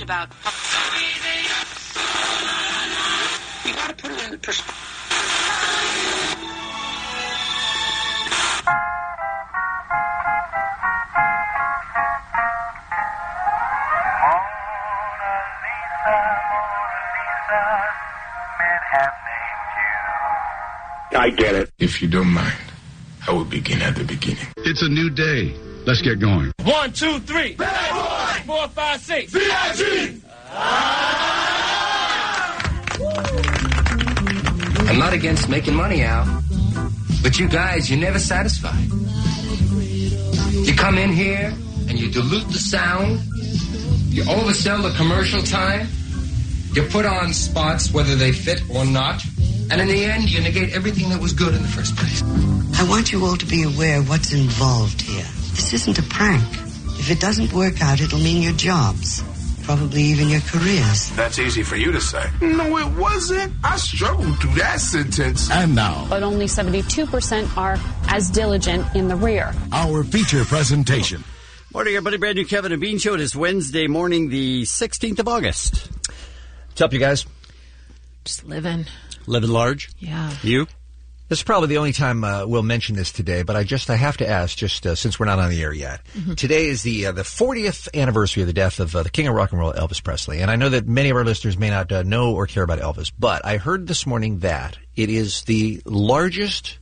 about... You got to put it in perspective. I get it. If you don't mind, I will begin at the beginning. It's a new day. Let's get going. 1, 2, 3. Bad boy. 4, 5, 6. VIG. I'm not against making money, Al. But you guys, you're never satisfied. You come in here and you dilute the sound. You oversell the commercial time. You put on spots whether they fit or not. And in the end, you negate everything that was good in the first place. I want you all to be aware of what's involved here. This isn't a prank. If it doesn't work out, it'll mean your jobs. Probably even your careers. That's easy for you to say. No, it wasn't. I struggled through that sentence. And now, but only 72% are as diligent in the rear. our feature presentation. Morning, everybody. Brand new Kevin and Bean Show. It is Wednesday morning, the 16th of August. What's up, you guys? Just living. Living large? Yeah. You? This is probably the only time we'll mention this today, but I have to ask, since we're not on the air yet. Mm-hmm. Today is the 40th anniversary of the death of the king of rock and roll, Elvis Presley. And I know that many of our listeners may not know or care about Elvis, but I heard this morning that it is the largest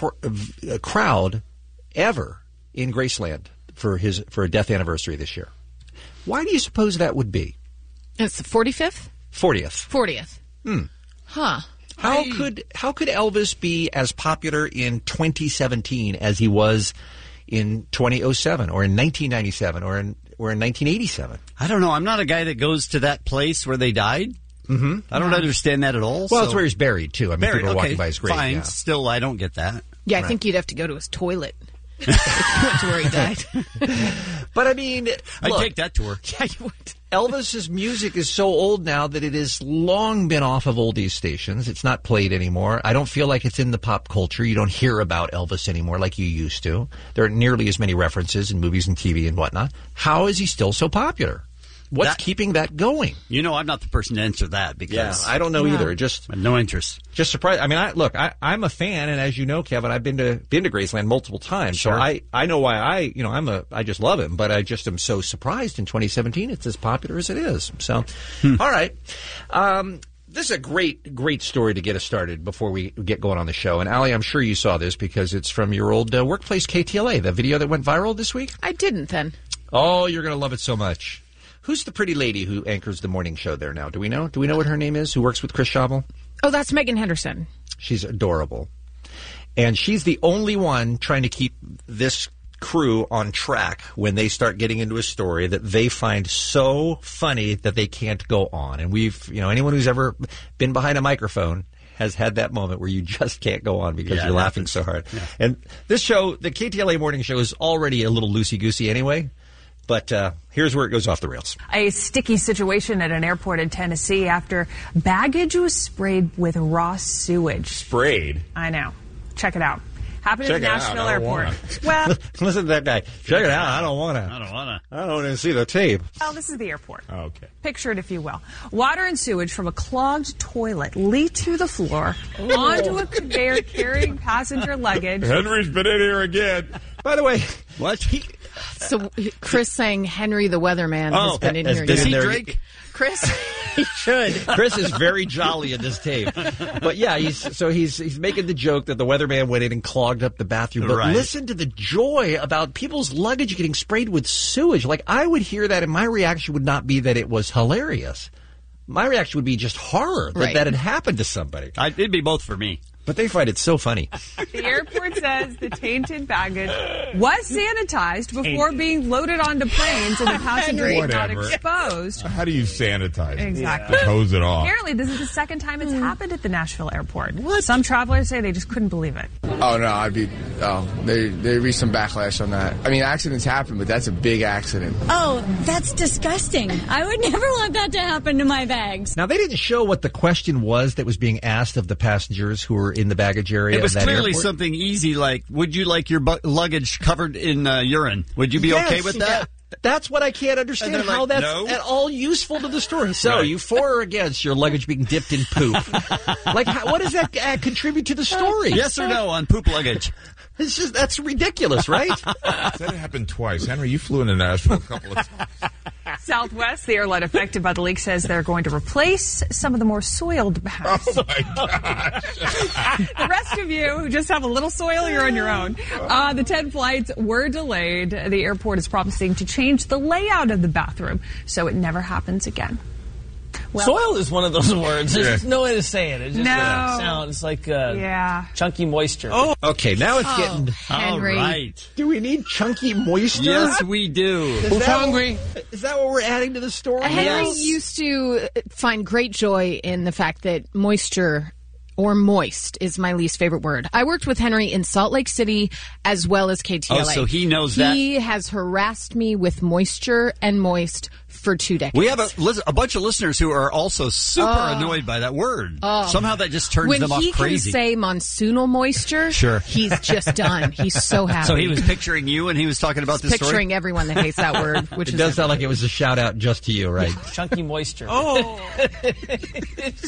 crowd ever in Graceland for a death anniversary this year. Why do you suppose that would be? It's the 45th? 40th. 40th. Huh. How could Elvis be as popular in 2017 as he was in 2007 or in 1997 or in 1987? I don't know. I'm not a guy that goes to that place where they died. Mm-hmm. I don't understand that at all. Well, it's where he's buried, too. I mean, people are walking by his grave. Fine. Yeah. Still, I don't get that. Yeah, I think you'd have to go to his toilet. If you went to where he died. But, I mean, I'd take that tour. Yeah, you would. Elvis's music is so old now that it has long been off of oldies stations. It's not played anymore. I don't feel like it's in the pop culture. You don't hear about Elvis anymore like you used to. There aren't nearly as many references in movies and TV and whatnot. How is he still so popular? What's keeping that going? You know, I'm not the person to answer that because I don't know either. Just no interest. Just surprised. I mean, I'm a fan, and as you know, Kevin, I've been to Graceland multiple times, sure. So I know why I just love him, but I just am so surprised in 2017 it's as popular as it is. So, all right. This is a great story to get us started before we get going on the show. And, Allie, I'm sure you saw this because it's from your old workplace, KTLA, the video that went viral this week. I didn't then. Oh, you're going to love it so much. Who's the pretty lady who anchors the morning show there now? Do we know? Do we know what her name is, who works with Chris Schavel? Oh, that's Megan Henderson. She's adorable. And she's the only one trying to keep this crew on track when they start getting into a story that they find so funny that they can't go on. And anyone who's ever been behind a microphone has had that moment where you just can't go on because you're laughing so hard. Yeah. And this show, the KTLA morning show, is already a little loosey-goosey anyway. But here's where it goes off the rails. A sticky situation at an airport in Tennessee after baggage was sprayed with raw sewage. Sprayed? I know. Check it out. Happened at the Nashville airport. Well, listen to that guy. Check it out. I don't want to. I don't want to see the tape. Well, this is the airport. Oh, okay. Picture it, if you will. Water and sewage from a clogged toilet leaked through the floor onto a conveyor carrying passenger luggage. Henry's been in here again. By the way, what? So Chris saying Henry the Weatherman has been in here. Does he drink? Chris, he should. Chris is very jolly in this tape. But yeah, he's making the joke that the weatherman went in and clogged up the bathroom. But listen to the joy about people's luggage getting sprayed with sewage. Like, I would hear that, and my reaction would not be that it was hilarious. My reaction would be just horror that had happened to somebody. It'd be both for me. But they find it so funny. The airport says the tainted baggage was sanitized before being loaded onto planes and the passengers were not exposed. How do you sanitize it? Exactly. Just hose it off. Apparently, this is the second time it's happened at the Nashville airport. What? Some travelers say they just couldn't believe it. Oh, no, they reached some backlash on that. I mean, accidents happen, but that's a big accident. Oh, that's disgusting. I would never want that to happen to my bags. Now, they didn't show what the question was that was being asked of the passengers who were in the baggage area. It was of that clearly airport. something easy, like, would you like your luggage covered in urine? Would you be okay with that? That's what I can't understand, And they're how like, that's no. at all useful to the story. So, Right. you for or against your luggage being dipped in poop? Like, what does that contribute to the story? Yes or no on poop luggage? It's just, that's ridiculous, right? Said it happened twice. Henry, you flew into Nashville a couple of times. Southwest, the airline affected by the leak, says they're going to replace some of the more soiled bags. Oh, my gosh. The rest of you who just have a little soil, you're on your own. The 10 flights were delayed. The airport is promising to change the layout of the bathroom so it never happens again. Well, soil is one of those words. There's Yeah. just no way to say it. It just sounds like chunky moisture. Oh, okay. Now it's getting. Henry. All right. Do we need chunky moisture? Yes, we do. Is that what we're adding to the story? Henry used to find great joy in the fact that moisture or moist is my least favorite word. I worked with Henry in Salt Lake City as well as KTLA. Oh, so he knows that. He has harassed me with moisture and moist for 2 decades. We have a bunch of listeners who are also super annoyed by that word. Somehow that just turns them off When he crazy. can say monsoonal moisture, Sure. he's just done. He's so happy. So he was picturing you and he was talking about this picturing story? everyone that hates that word, which It is does sound like it was a shout out just to you, right? Chunky moisture. Oh. It's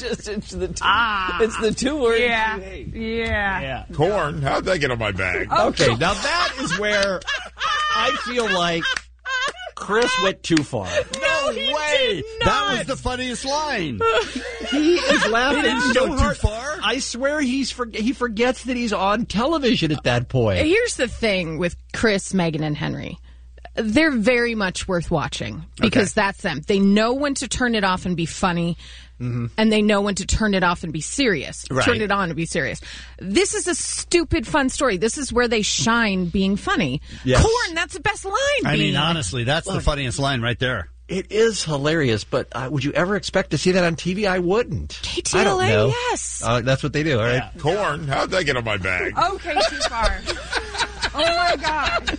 the two words you hate. Yeah. Corn? How'd that get on my bag? Okay, now that is where I feel like Chris went too far. No way! That was the funniest line. He is laughing didn't so go hard. too far. I swear he forgets that he's on television at that point. Here's the thing with Chris, Megan, and Henry. They're very much worth watching because that's them. They know when to turn it off and be funny, and they know when to turn it off and be serious. Right. Turn it on and be serious. This is a stupid, fun story. This is where they shine being funny. Yes. Corn, that's the best line. I mean, Bean. honestly, that's the funniest line right there. It is hilarious, but would you ever expect to see that on TV? I wouldn't. KTLA, I don't know. yes. That's what they do, all right? Corn? How'd that get on my bag? Okay, too far. Oh, my God.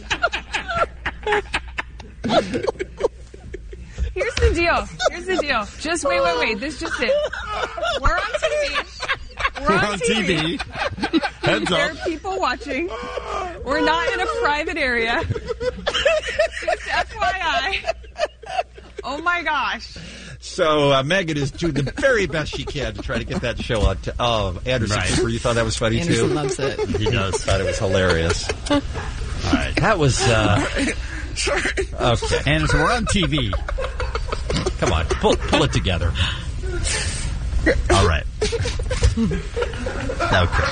Here's the deal. Just wait. This is just it. We're on TV. We're on TV. Heads There up. are people watching. We're not in a private area. Just FYI. Oh my gosh. So Megan is doing the very best she can to try to get that show on. Anderson, Right. Cooper, you thought that was funny Anderson too? loves it. He does. Thought it was hilarious. All right. That was okay. Anderson, we're on TV. Come on, pull it together. All right. Okay.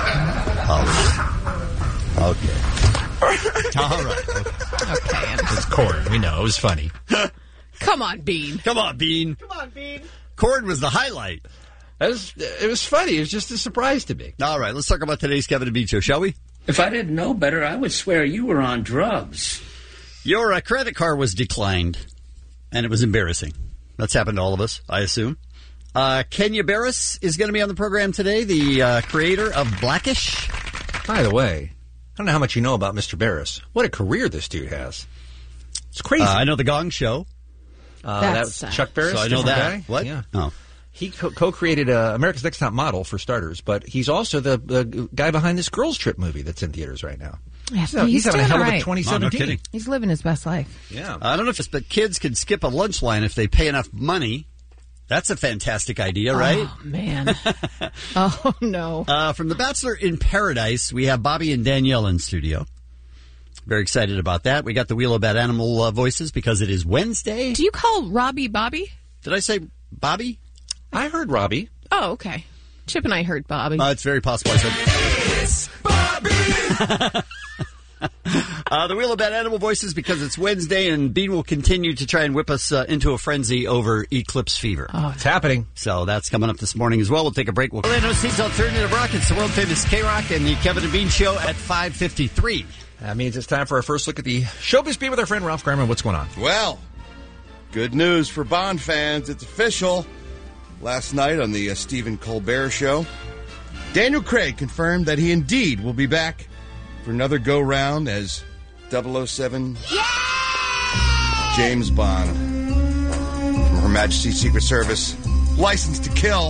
All right. Okay. It's Corn. We know it was funny. Come on, Bean. Come on, Bean. Corn was the highlight. It was funny. It was just a surprise to me. All right, let's talk about today's Kevin and Bean Show, shall we? If I didn't know better, I would swear you were on drugs. Your credit card was declined, and it was embarrassing. That's happened to all of us, I assume. Kenya Barris is going to be on the program today, the creator of Blackish. By the way, I don't know how much you know about Mr. Barris. What a career this dude has. It's crazy. I know The Gong Show. That was Chuck Barris. So I know different that. guy? What? Yeah. Oh. He co-created America's Next Top Model, for starters, but he's also the guy behind this Girls Trip movie that's in theaters right now. Yeah, He's having a hell of a doing all right. 2017. No kidding. He's living his best life. Yeah. I don't know if it's, but kids can skip a lunch line if they pay enough money. That's a fantastic idea, right? Oh, man. Oh, no. From The Bachelor in Paradise, we have Bobby and Danielle in studio. Very excited about that. We got the Wheel of Bad Animal voices because it is Wednesday. Do you call Robbie Bobby? Did I say Bobby? I heard Robbie. Oh, okay. Chip and I heard Bobby. It's very possible I said it's Bobby. The Wheel of Bad Animal voices because it's Wednesday, and Bean will continue to try and whip us into a frenzy over Eclipse Fever. Oh, it's happening. So that's coming up this morning as well. We'll take a break. Orlando City's Alternative Rock. It's the world-famous K-Rock and the Kevin and Bean Show at 5:53. That means it's time for our first look at the showbiz beat with our friend Ralph Garman. What's going on? Well, good news for Bond fans. It's official. Last night on the Stephen Colbert Show, Daniel Craig confirmed that he indeed will be back for another go-round as 007 James Bond from Her Majesty's Secret Service, licensed to kill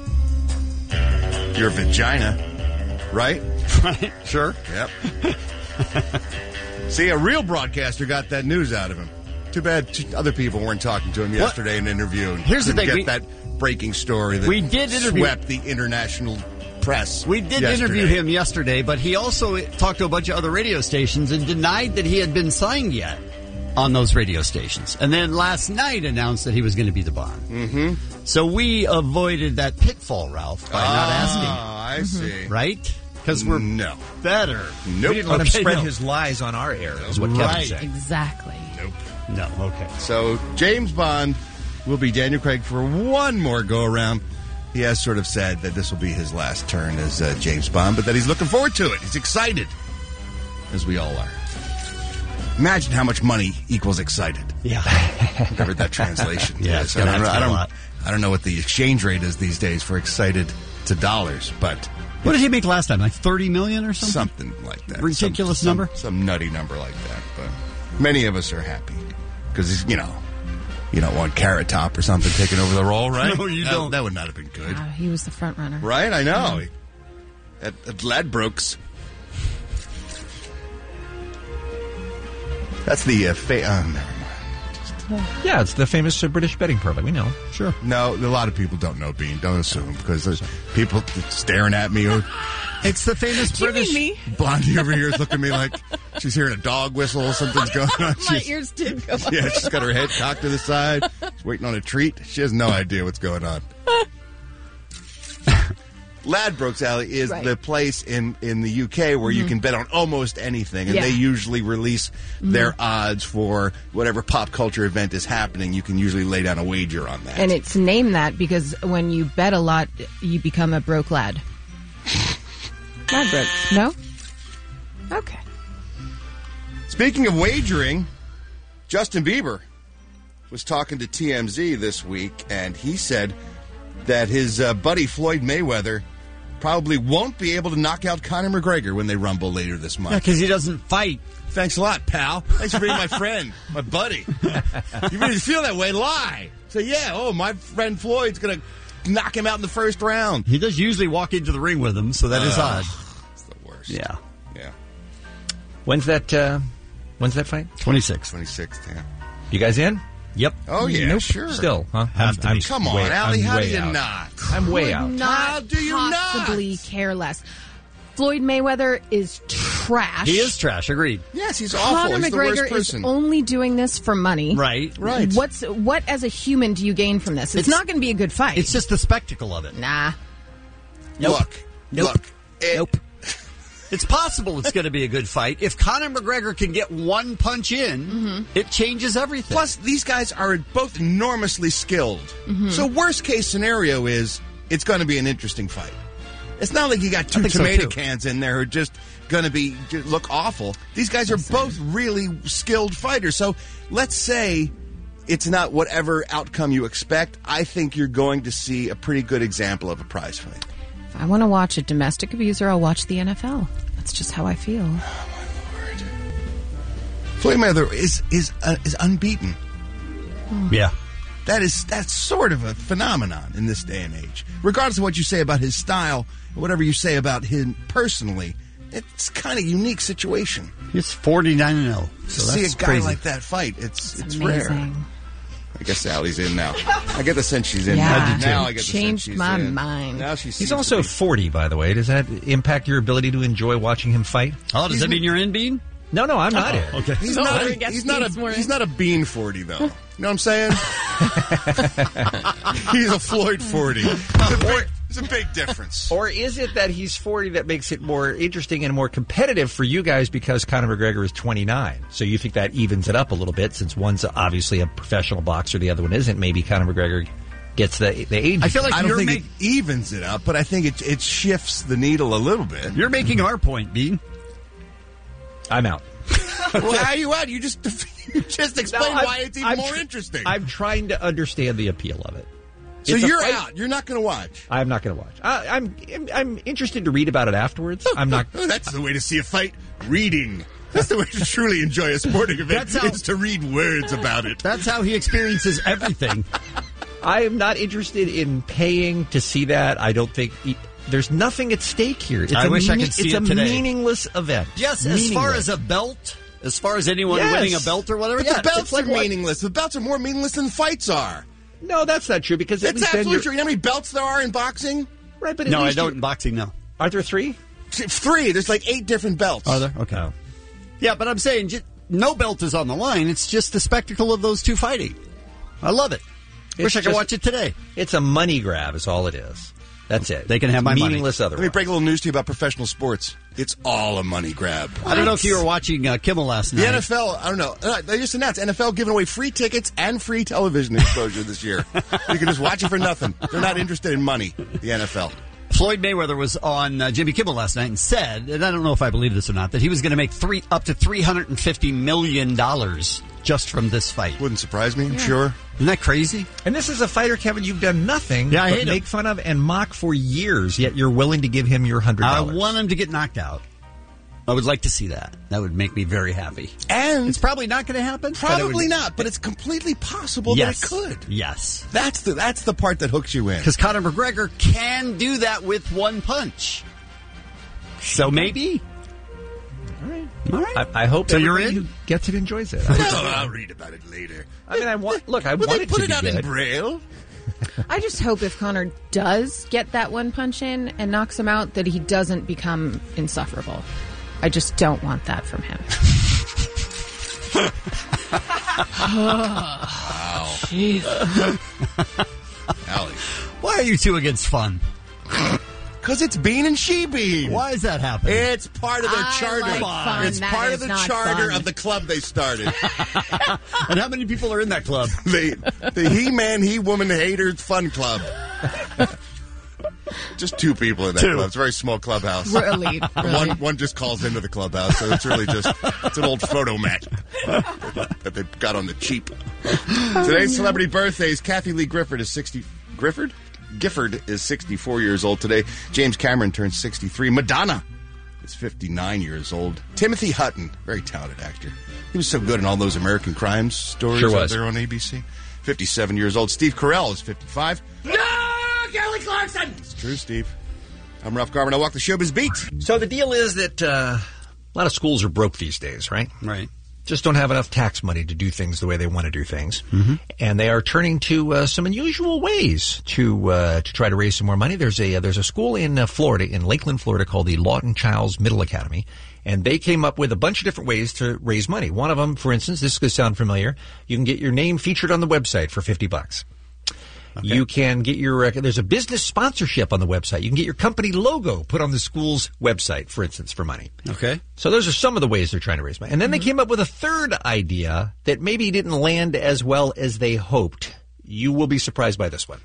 your vagina, right? Right, sure. Yep. See, a real broadcaster got that news out of him. Too bad other people weren't talking to him yesterday in an interview. And Here's the thing. Get that breaking story that we did swept the international press. We did interview him yesterday, but he also talked to a bunch of other radio stations and denied that he had been signed yet on those radio stations. And then last night announced that he was going to be the Bond. Mm-hmm. So we avoided that pitfall, Ralph, by not asking. I see. Right? Because we're better. Nope. We didn't let him spread his lies on our air, is what Kevin's saying. Exactly. Nope. No. Okay. So James Bond will be Daniel Craig for one more go-around. He has sort of said that this will be his last turn as James Bond, but that he's looking forward to it. He's excited, as we all are. Imagine how much money equals excited. Yeah. Whatever that translation is. I don't know what the exchange rate is these days for excited to dollars, but... What did he make last time? Like $30 million or something? Something like that. Ridiculous number? Some nutty number like that. But many of us are happy because, you don't want Carrot Top or something taking over the role, right? No, you don't. That would not have been good. He was the front runner. Right? I know. At Ladbrokes. That's the never mind. Yeah, it's the famous British betting permit. We know. Sure. No, a lot of people don't know, Bean. Don't assume, because there's people staring at me. It's the famous British... Blondie over here is looking at me like she's hearing a dog whistle. Something's going on. My ears did go up. Yeah, she's got her head cocked to the side. She's waiting on a treat. She has no idea what's going on. Ladbrokes, Allie, is the place in the UK where you can bet on almost anything, and they usually release their odds for whatever pop culture event is happening. You can usually lay down a wager on that. And it's named that because when you bet a lot, you become a broke lad. Ladbrokes. No? Okay. Speaking of wagering, Justin Bieber was talking to TMZ this week, and he said that his buddy Floyd Mayweather probably won't be able to knock out Conor McGregor when they rumble later this month. Yeah, because he doesn't fight. Thanks a lot, pal. Thanks for being my friend, my buddy. You really feel that way? Lie. So, my friend Floyd's going to knock him out in the first round. He does usually walk into the ring with him, so that is odd. It's the worst. Yeah. When's that fight? 26th, yeah. You guys in? Yep. Oh, yeah, nope. sure. Still, huh? Come on, Allie, how do you not? I'm way out. How do you possibly care less? Floyd Mayweather is trash. He is trash, agreed. Yes, he's awful. Conor He's the McGregor worst person. is only doing this for money. Right. What as a human do you gain from this? It's not going to be a good fight. It's just the spectacle of it. Nah. Nope. Nope. It's possible it's going to be a good fight. If Conor McGregor can get one punch in, it changes everything. Plus, these guys are both enormously skilled. So worst case scenario is it's going to be an interesting fight. It's not like you got two tomato cans in there who are just going to look awful. These guys are both really skilled fighters. So let's say it's not whatever outcome you expect. I think you're going to see a pretty good example of a prize fight. If I want to watch a domestic abuser, I'll watch the NFL. That's just how I feel. Oh, my Lord. Floyd Mayweather is unbeaten. Yeah. That's sort of a phenomenon in this day and age. Regardless of what you say about his style, whatever you say about him personally, it's kind of a unique situation. He's 49-0. So see a guy like that fight, it's rare. I guess Allie's in now. I get the sense she's in now. Now I get the sense she's in. Changed my mind. Now He's also 40, by the way. Does that impact your ability to enjoy watching him fight? Oh, does that mean you're in, Bean? No, I'm not in. Okay. He's not a Bean 40, though. You know what I'm saying? He's a Floyd 40. It's a big difference. Or is it that he's 40 that makes it more interesting and more competitive for you guys because Conor McGregor is 29? So you think that evens it up a little bit since one's obviously a professional boxer, the other one isn't. Maybe Conor McGregor gets the age. I feel like I don't think it evens it up, but I think it shifts the needle a little bit. You're making our point, Bean. I'm out. Well, how are you out? You just explained why it's even more interesting. I'm trying to understand the appeal of it. So you're out. You're not going to watch. I'm not going to watch. I'm interested to read about it afterwards. I'm not. That's the way to see a fight. Reading. That's the way to truly enjoy a sporting event. Is to read words about it. That's how he experiences everything. I am not interested in paying to see that. I don't think there's nothing at stake here. I wish I could see it today. It's a meaningless event. Yes, as far as a belt, As far as anyone winning a belt or whatever? But the belts are meaningless. The belts are more meaningless than fights are. No, that's not true because it's absolutely true. You know how many belts there are in boxing? Right, but no, I don't in boxing. No, are there 3? 3. There's like 8 different belts. Are there? Okay. Oh. Yeah, but I'm saying no belt is on the line. It's just the spectacle of those two fighting. I love it. Wish I could watch it today. It's a money grab, is all it is. That's it. They can have my meaningless money. Otherwise. Let me break a little news to you about professional sports. It's all a money grab. What? I don't know if you were watching Kimmel last night. The NFL, I don't know. They just announced NFL giving away free tickets and free television exposure this year. You can just watch it for nothing. They're not interested in money, the NFL. Floyd Mayweather was on Jimmy Kimmel last night and said, and I don't know if I believe this or not, that he was going to make up to $350 million just from this fight. Wouldn't surprise me, I'm sure. Isn't that crazy? And this is a fighter, Kevin, you've done nothing but make fun of and mock for years, yet you're willing to give him your $100. I want him to get knocked out. I would like to see that. That would make me very happy. And it's probably not going to happen. Probably not, but it's completely possible that it could. Yes. That's the part that hooks you in. Because Conor McGregor can do that with one punch. So maybe. All right. I hope so you're who gets it enjoys it. I'll read about it later. I mean, I want it to put be it out good. in Braille. I just hope if Conor does get that one punch in and knocks him out, that he doesn't become insufferable. I just don't want that from him. Wow. Jeez. Allie. Why are you two against fun? Because it's Bean and She Bean. Why is that happening? It's part of the charter. Like fun. It's That part is of the not charter fun. of the club they started. And how many people are in that club? The He-Man, He-Woman Haters Fun Club. Just 2 people in that club. It's a very small clubhouse. We're elite. Really. One just calls into the clubhouse, so it's really just it's an old photo mat that they got on the cheap. Today's celebrity birthdays. Kathy Lee Gifford is 60. Gifford is 64 years old today. James Cameron turns 63. Madonna is 59 years old. Timothy Hutton, very talented actor. He was so good in all those American crime stories out there on ABC. 57 years old. Steve Carell is 55. No, Kelly Clarkson! It's true, Steve. I'm Ralph Garman. I walk the showbiz beat. So the deal is that a lot of schools are broke these days, right? Right. Just don't have enough tax money to do things the way they want to do things. Mm-hmm. And they are turning to some unusual ways to try to raise some more money. There's a school in Florida, in Lakeland, Florida, called the Lawton Childs Middle Academy. And they came up with a bunch of different ways to raise money. One of them, for instance, this could sound familiar. You can get your name featured on the website for $50. Okay. You can get there's a business sponsorship on the website. You can get your company logo put on the school's website, for instance, for money. Okay. So those are some of the ways they're trying to raise money. And then they came up with a third idea that maybe didn't land as well as they hoped. You will be surprised by this one.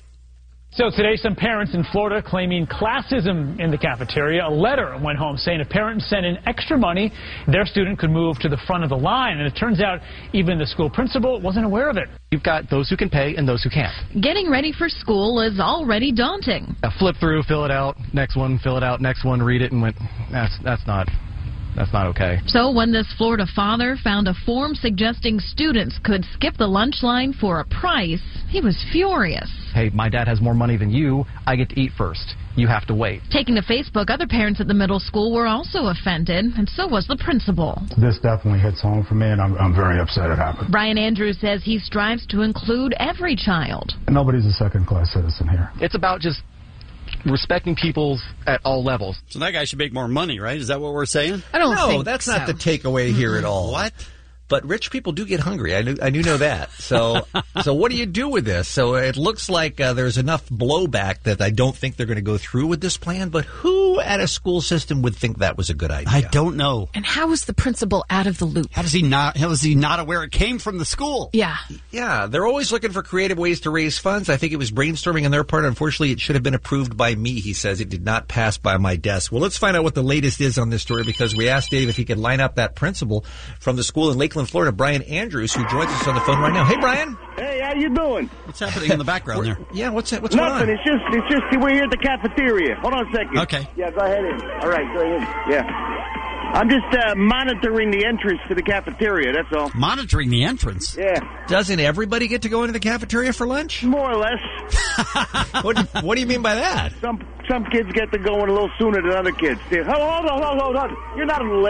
So today, some parents in Florida claiming classism in the cafeteria. A letter went home saying if parents sent in extra money, their student could move to the front of the line. And it turns out even the school principal wasn't aware of it. You've got those who can pay and those who can't. Getting ready for school is already daunting. Flip through, fill it out, next one, fill it out, next one, read it, and went, that's not okay. So when this Florida father found a form suggesting students could skip the lunch line for a price, he was furious. Hey, my dad has more money than you. I get to eat first. You have to wait. Taking to Facebook, other parents at the middle school were also offended, and so was the principal. This definitely hits home for me, and I'm very upset it happened. Brian Andrews says he strives to include every child. Nobody's a second-class citizen here. It's about just respecting people at all levels. So that guy should make more money, right? Is that what we're saying? I don't think No, that's not the takeaway here at all. What? But rich people do get hungry. I do know that. So what do you do with this? So it looks like there's enough blowback that I don't think they're going to go through with this plan. But who at a school system would think that was a good idea? I don't know. And how is the principal out of the loop? How is he not aware it came from the school? Yeah. Yeah, they're always looking for creative ways to raise funds. I think it was brainstorming on their part. Unfortunately, it should have been approved by me, he says. It did not pass by my desk. Well, let's find out what the latest is on this story, because we asked Dave if he could line up that principal from the school in Lakeland, Florida, Brian Andrews, who joins us on the phone right now. Hey, Brian. Hey, how you doing? What's happening in the background there? Yeah, what's going on? Nothing. It's just we're here at the cafeteria. Hold on a second. Okay. Yeah, go ahead in. All right, go ahead. Yeah. I'm just monitoring the entrance to the cafeteria, that's all. Monitoring the entrance? Yeah. Doesn't everybody get to go into the cafeteria for lunch? More or less. What do you mean by that? Some kids get to go in a little sooner than other kids. Hold on. You're not on the list.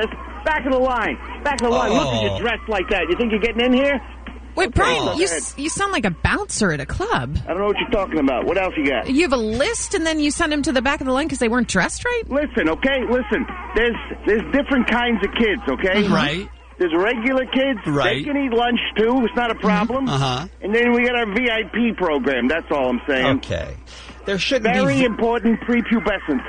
back of the line. Back of the line. Look at you dressed like that. You think you're getting in here? Wait, Brian, you sound like a bouncer at a club. I don't know what you're talking about. What else you got? You have a list, and then you send them to the back of the line because they weren't dressed right? Listen, okay? Listen. There's different kinds of kids, okay? Right. There's regular kids. Right. They can eat lunch, too. It's not a problem. Uh-huh. And then we got our VIP program. That's all I'm saying. Okay. There shouldn't Very be... important prepubescent.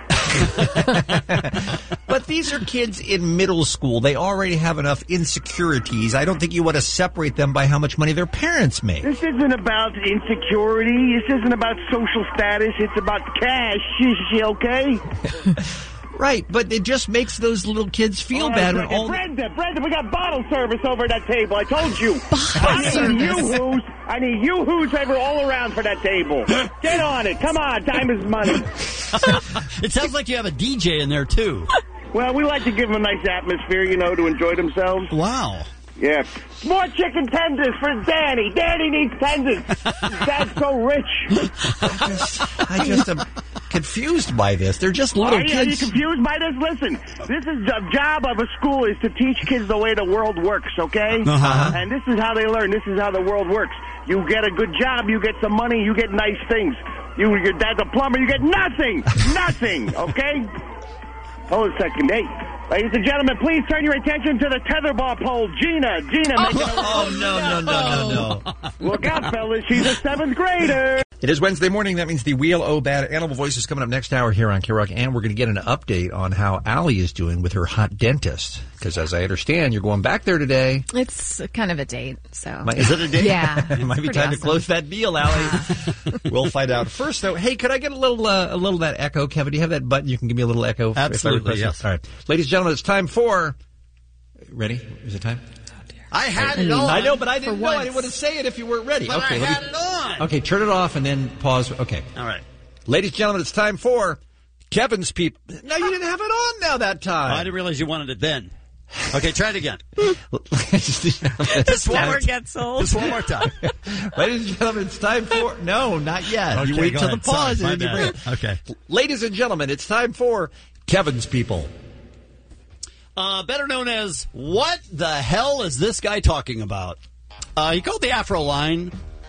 But these are kids in middle school. They already have enough insecurities. I don't think you want to separate them by how much money their parents make. This isn't about insecurity. This isn't about social status. It's about cash. Okay? Right, but it just makes those little kids feel bad. When all Brenda, we got bottle service over at that table. I told you. I need yoo-hoos ever all around for that table. Get on it. Come on. Time is money. It sounds like you have a DJ in there, too. Well, we like to give them a nice atmosphere, to enjoy themselves. Wow. Yeah. More chicken tenders for Danny. Danny needs tenders. Dad's so rich. I just am confused by this. They're just little kids. Are you confused by this? Listen, this is the job of a school is to teach kids the way the world works, okay? Uh-huh. And this is how they learn. This is how the world works. You get a good job, you get some money, you get nice things. Your dad's a plumber, you get nothing. Nothing, okay? Hold a second. Hey, ladies and gentlemen, please turn your attention to the tetherball pole. Gina, making a... Oh, no. Look out, fellas. She's a 7th grader. It is Wednesday morning. That means the Wheel O Bad Animal Voice is coming up next hour here on K-Rock, and we're going to get an update on how Allie is doing with her hot dentist. Because as I understand, you're going back there today. It's kind of a date, so... Is it a date? Yeah. It might be time to close that deal, Allie. We'll find out. First, though, hey, could I get a little of that echo? Kevin, do you have that button? You can give me a little echo. Absolutely, yes. All right. Ladies and gentlemen, it's time for... Ready? Is it time? I had it on. I know, but I didn't know. I didn't want to say it if you weren't ready. But okay, I had it on. Okay, turn it off and then pause. Okay. All right. Ladies and gentlemen, it's time for Kevin's People. No, you didn't have it on now that time. I didn't realize you wanted it then. Okay, try it again. Just never gets old. Just one more time. Ladies and gentlemen, it's time for... No, not yet. Okay, you wait till ahead. the pause. Sorry, and then you bring it. Okay. Ladies and gentlemen, it's time for Kevin's People. Better known as, what the hell is this guy talking about? He called the Afro line,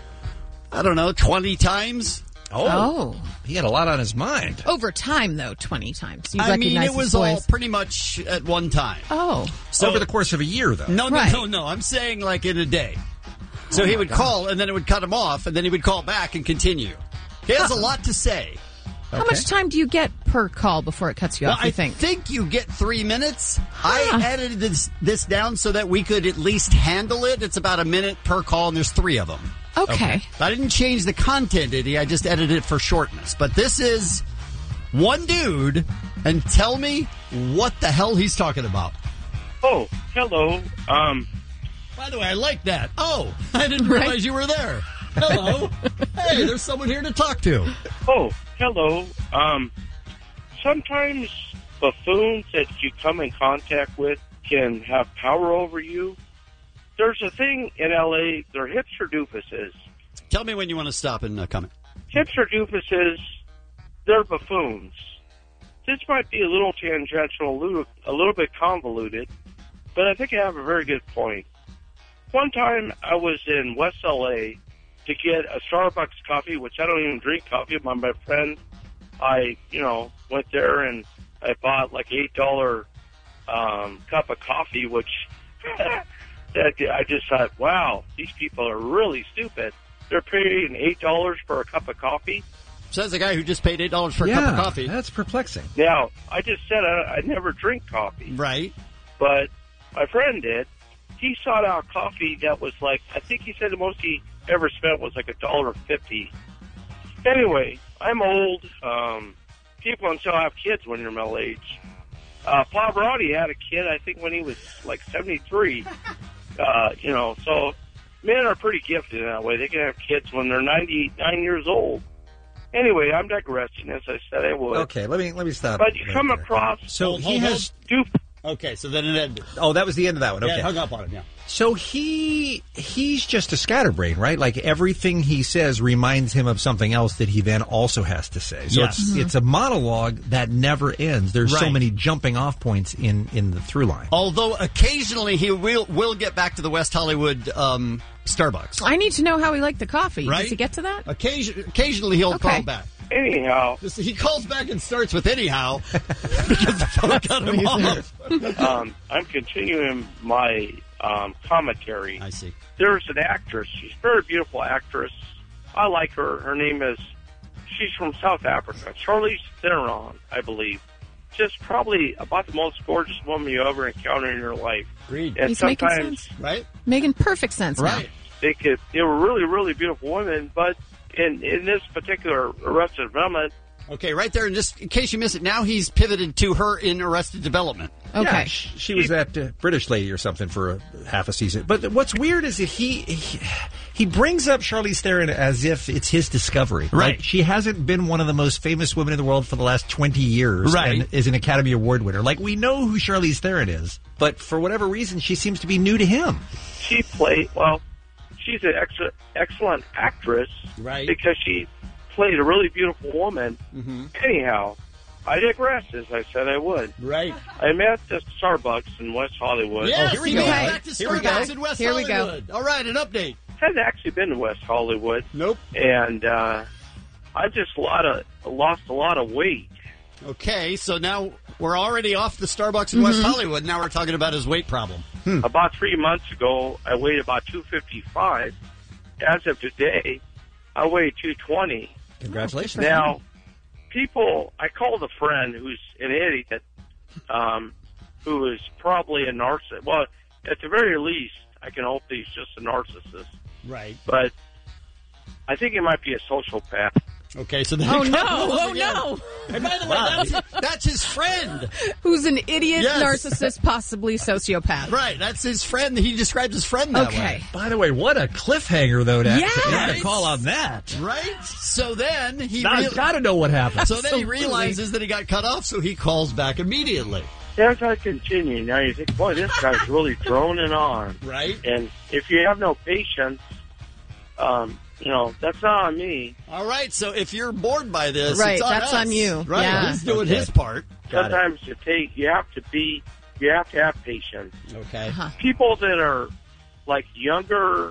20 times. Oh. He had a lot on his mind. Over time, though, 20 times. You I mean, recognize it was his voice. all pretty much at one time. Oh. So over the course of a year, though. No. Right. No. I'm saying like in a day. So he would call, and then it would cut him off, and then he would call back and continue. He has a lot to say. How much time do you get per call before it cuts you off, I think you get 3 minutes. I edited this down so that we could at least handle it. It's about a minute per call, and there's 3 of them. Okay. I didn't change the content, Eddie. I just edited it for shortness. But this is one dude, and tell me what the hell he's talking about. Oh, hello. By the way, I like that. Oh, I didn't realize you were there. Hello. Hey, there's someone here to talk to. Oh, hello. Sometimes buffoons that you come in contact with can have power over you. There's a thing in L.A., they're hipster doofuses. Tell me when you want to stop and comment. Hipster doofuses, they're buffoons. This might be a little tangential, a little bit convoluted, but I think I have a very good point. One time I was in West L.A. to get a Starbucks coffee, which I don't even drink coffee. My friend, I went there and I bought like $8 cup of coffee, which I just thought, wow, these people are really stupid. They're paying $8 for a cup of coffee. Says the guy who just paid $8 for a cup of coffee. That's perplexing. Now, I just said I never drink coffee. Right. But my friend did. He sought out coffee that was like, I think he said the most he ever spent was like $1.50. Anyway, I'm old. People don't still have kids when you're my age. Pavarotti had a kid, I think, when he was like 73. So men are pretty gifted in that way. They can have kids when they're 99 years old. Anyway, I'm digressing, as I said I would. Okay, let me stop. But you come across... So he has... Okay, so then it ended. Oh, that was the end of that one. Okay. Yeah, hung up on him, yeah. So he's just a scatterbrain, right? Like everything he says reminds him of something else that he then also has to say. So it's a monologue that never ends. There's so many jumping off points in the through line. Although occasionally he will get back to the West Hollywood Starbucks. I need to know how he liked the coffee. Right? Does he get to that? Occasionally he'll call back. Anyhow. He calls back and starts with anyhow because the phone cut him off. I'm continuing my commentary. I see. There's an actress. She's a very beautiful actress. I like her. Her name is, she's from South Africa. Charlize Theron, I believe. Just probably about the most gorgeous woman you ever encounter in your life. Agreed. And He's sometimes, making sense. Right? Making perfect sense right. They were really, really beautiful women, but in this particular Arrested Development. Okay, right there, and just in case you miss it, now he's pivoted to her in Arrested Development. Okay. Yeah, she was that British lady or something for half a season. But what's weird is that he brings up Charlize Theron as if it's his discovery. Right. Like, she hasn't been one of the most famous women in the world for the last 20 years. Right. And is an Academy Award winner. Like, we know who Charlize Theron is, but for whatever reason, she seems to be new to him. She's an excellent actress. Right. Because she played a really beautiful woman. Mm-hmm. Anyhow, I digress, as I said I would. Right. I'm at the Starbucks in West Hollywood. Yes, here we he go. made it back to Starbucks in West Here we go. Hollywood. All right, an update. Hadn't actually been to West Hollywood. Nope. And I just lost a lot of weight. Okay, so now we're already off the Starbucks in West Hollywood. Now we're talking about his weight problem. About 3 months ago, I weighed about 255. As of today, I weigh 220. Congratulations. Now, I called a friend who's an idiot, who is probably a narcissist. Well, at the very least, I can hope that he's just a narcissist. Right. But I think he might be a sociopath. Okay, so then no. And by the way, that's his friend. Who's an idiot, Yes. narcissist, possibly sociopath. Right, that's his friend. He describes his friend that way. By the way, what a cliffhanger, though, to Yes. to call on that. Right? So then he Now I've got to know what happened. So then he realizes that he got cut off, so he calls back immediately. As I continue, now you think, boy, this guy's really droning on. Right. And if you have no patience, that's not on me. All right, so if you're bored by this, Right, it's on that's us. on you. Right, Yeah. he's doing his part. Sometimes you have to have patience. Okay. People that are like young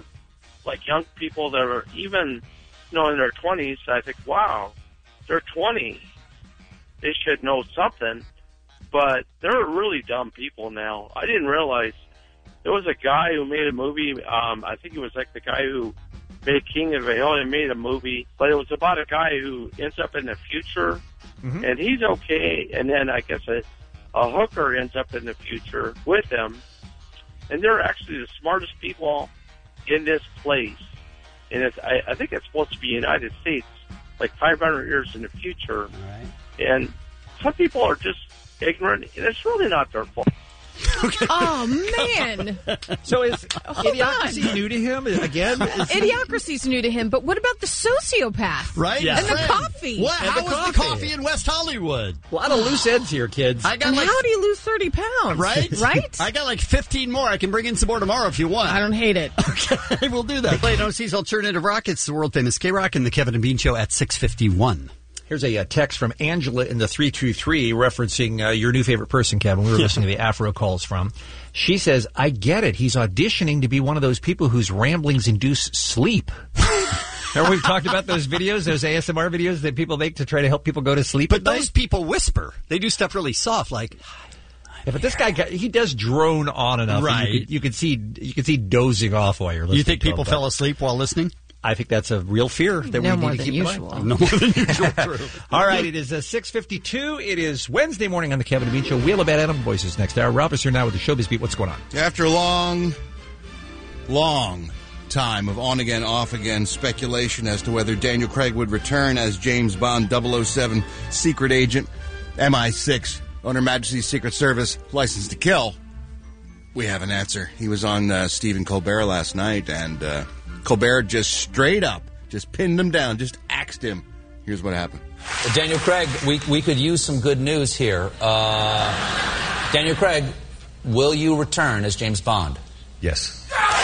people that are even, in their 20s, I think, wow, they're 20. They should know something. But they're really dumb people now. I didn't realize there was a guy who made a movie. I think it was like the guy who made King of Vale and made a movie, but it was about a guy who ends up in the future, and he's okay. And then I guess a hooker ends up in the future with him, and they're actually the smartest people in this place. And I think it's supposed to be United States, like 500 years in the future. All right. And some people are just ignorant, and it's really not their fault. Oh, man. So is Idiocracy new to him again? Idiocracy's new to him, but what about the sociopath? Right? And the coffee. What? How was the coffee in West Hollywood? A lot of loose ends here, kids. I got And how do you lose 30 pounds? Right? Right? I got like 15 more. I can bring in some more tomorrow if you want. I don't hate it. Okay, we'll do that. Play OC's Alternative Rock. It's the world-famous K-Rock and the Kevin and Bean Show at 6:51. Here's a text from Angela in the 323 referencing your new favorite person, Kevin. We were listening to the Afro calls from. She says, I get it. He's auditioning to be one of those people whose ramblings induce sleep. Remember we've talked about those videos, those ASMR videos that people make to try to help people go to sleep? But those people whisper. They do stuff really soft, like... Yeah, but this guy, he does drone on enough. Right. You could see dozing off while you're listening. You think people fell asleep while listening? I think that's a real fear that No we more need to than keep usual. in mind. No more than usual. True. All right, it is 6:52. It is Wednesday morning on the Kevin and Bean Show. Wheel of Bad Animal Voices next hour. Rob is here now with the Showbiz Beat. What's going on? After a long time of on-again, off-again speculation as to whether Daniel Craig would return as James Bond 007 secret agent, MI6, on Her Majesty's Secret Service, licensed to kill, we have an answer. He was on Stephen Colbert last night, and Colbert just straight up just pinned him down, just axed him. Here's what happened. Daniel Craig, we could use some good news here. Daniel Craig, will you return as James Bond? Yes.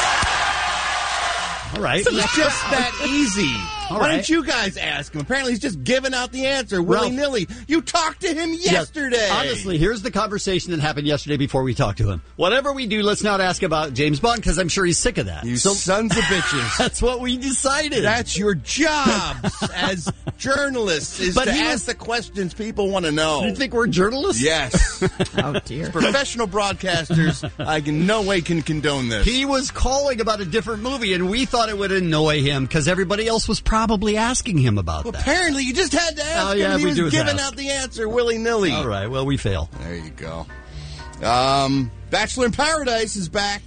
All right. It's just that easy. Why don't you guys ask him? Apparently he's just giving out the answer willy-nilly. You talked to him yesterday. Yes. Honestly, here's the conversation that happened yesterday before we talked to him. Whatever we do, let's not ask about James Bond because I'm sure he's sick of that. You sons of bitches. That's what we decided. That's your job as journalists is to ask the questions people want to know. You think we're journalists? Yes. Oh, dear. As professional broadcasters, I in no way can condone this. He was calling about a different movie, and we thought it would annoy him because everybody else was probably asking him about that. Apparently, you just had to ask him, and he was giving out the answer willy-nilly. All right, well, we fail. There you go. Bachelor in Paradise is back.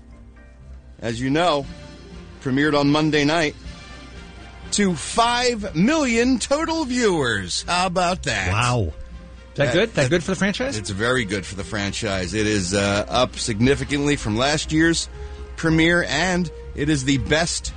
As you know, premiered on Monday night to 5 million total viewers. How about that? Wow. Is that good? That good for the franchise? It's very good for the franchise. It is up significantly from last year's premiere, and it is the best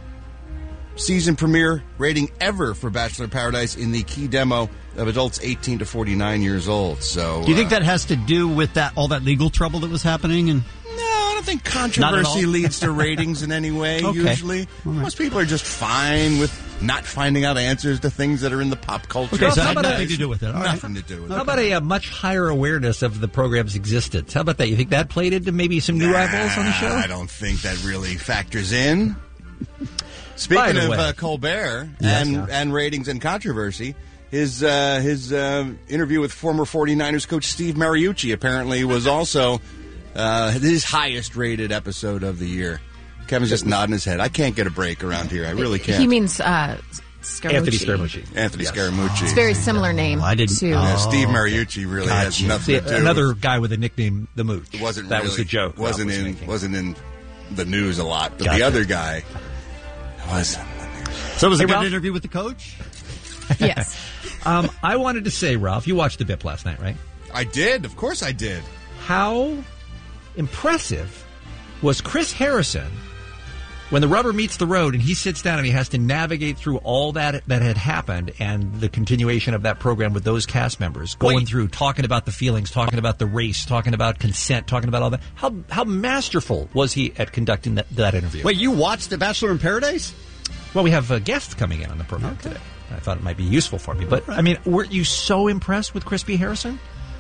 season premiere rating ever for Bachelor in Paradise in the key demo of adults 18 to 49 years old. So, do you think that has to do with all that legal trouble that was happening? And no, I don't think controversy leads to ratings in any way. Okay. Usually, most people are just fine with not finding out answers to things that are in the pop culture. Okay, so nothing to do with it. Nothing to do with it. How about a much higher awareness of the program's existence? How about that? You think that played into maybe some new eyeballs on the show? I don't think that really factors in. Speaking of Colbert and ratings and controversy, his interview with former 49ers coach Steve Mariucci apparently was also his highest rated episode of the year. Kevin's just nodding his head. I can't get a break around here. I really can't. He means Scaramucci. Anthony Scaramucci. Anthony Scaramucci. It's a very similar name. I didn't. Steve Mariucci really has nothing to do. Another guy with a nickname, the Mooch. It wasn't that really, was the joke. Wasn't in the news a lot, but the other guy was. So it was a good interview with the coach? Yes. I wanted to say, Ralph, you watched the BIP last night, right? I did. Of course I did. How impressive was Chris Harrison when the rubber meets the road and he sits down and he has to navigate through all that had happened and the continuation of that program with those cast members, going through, talking about the feelings, talking about the race, talking about consent, talking about all that. How masterful was he at conducting that interview? Wait, you watched The Bachelor in Paradise? Well, we have guests coming in on the program today. I thought it might be useful for me. But, I mean, weren't you so impressed with Crispy Harrison?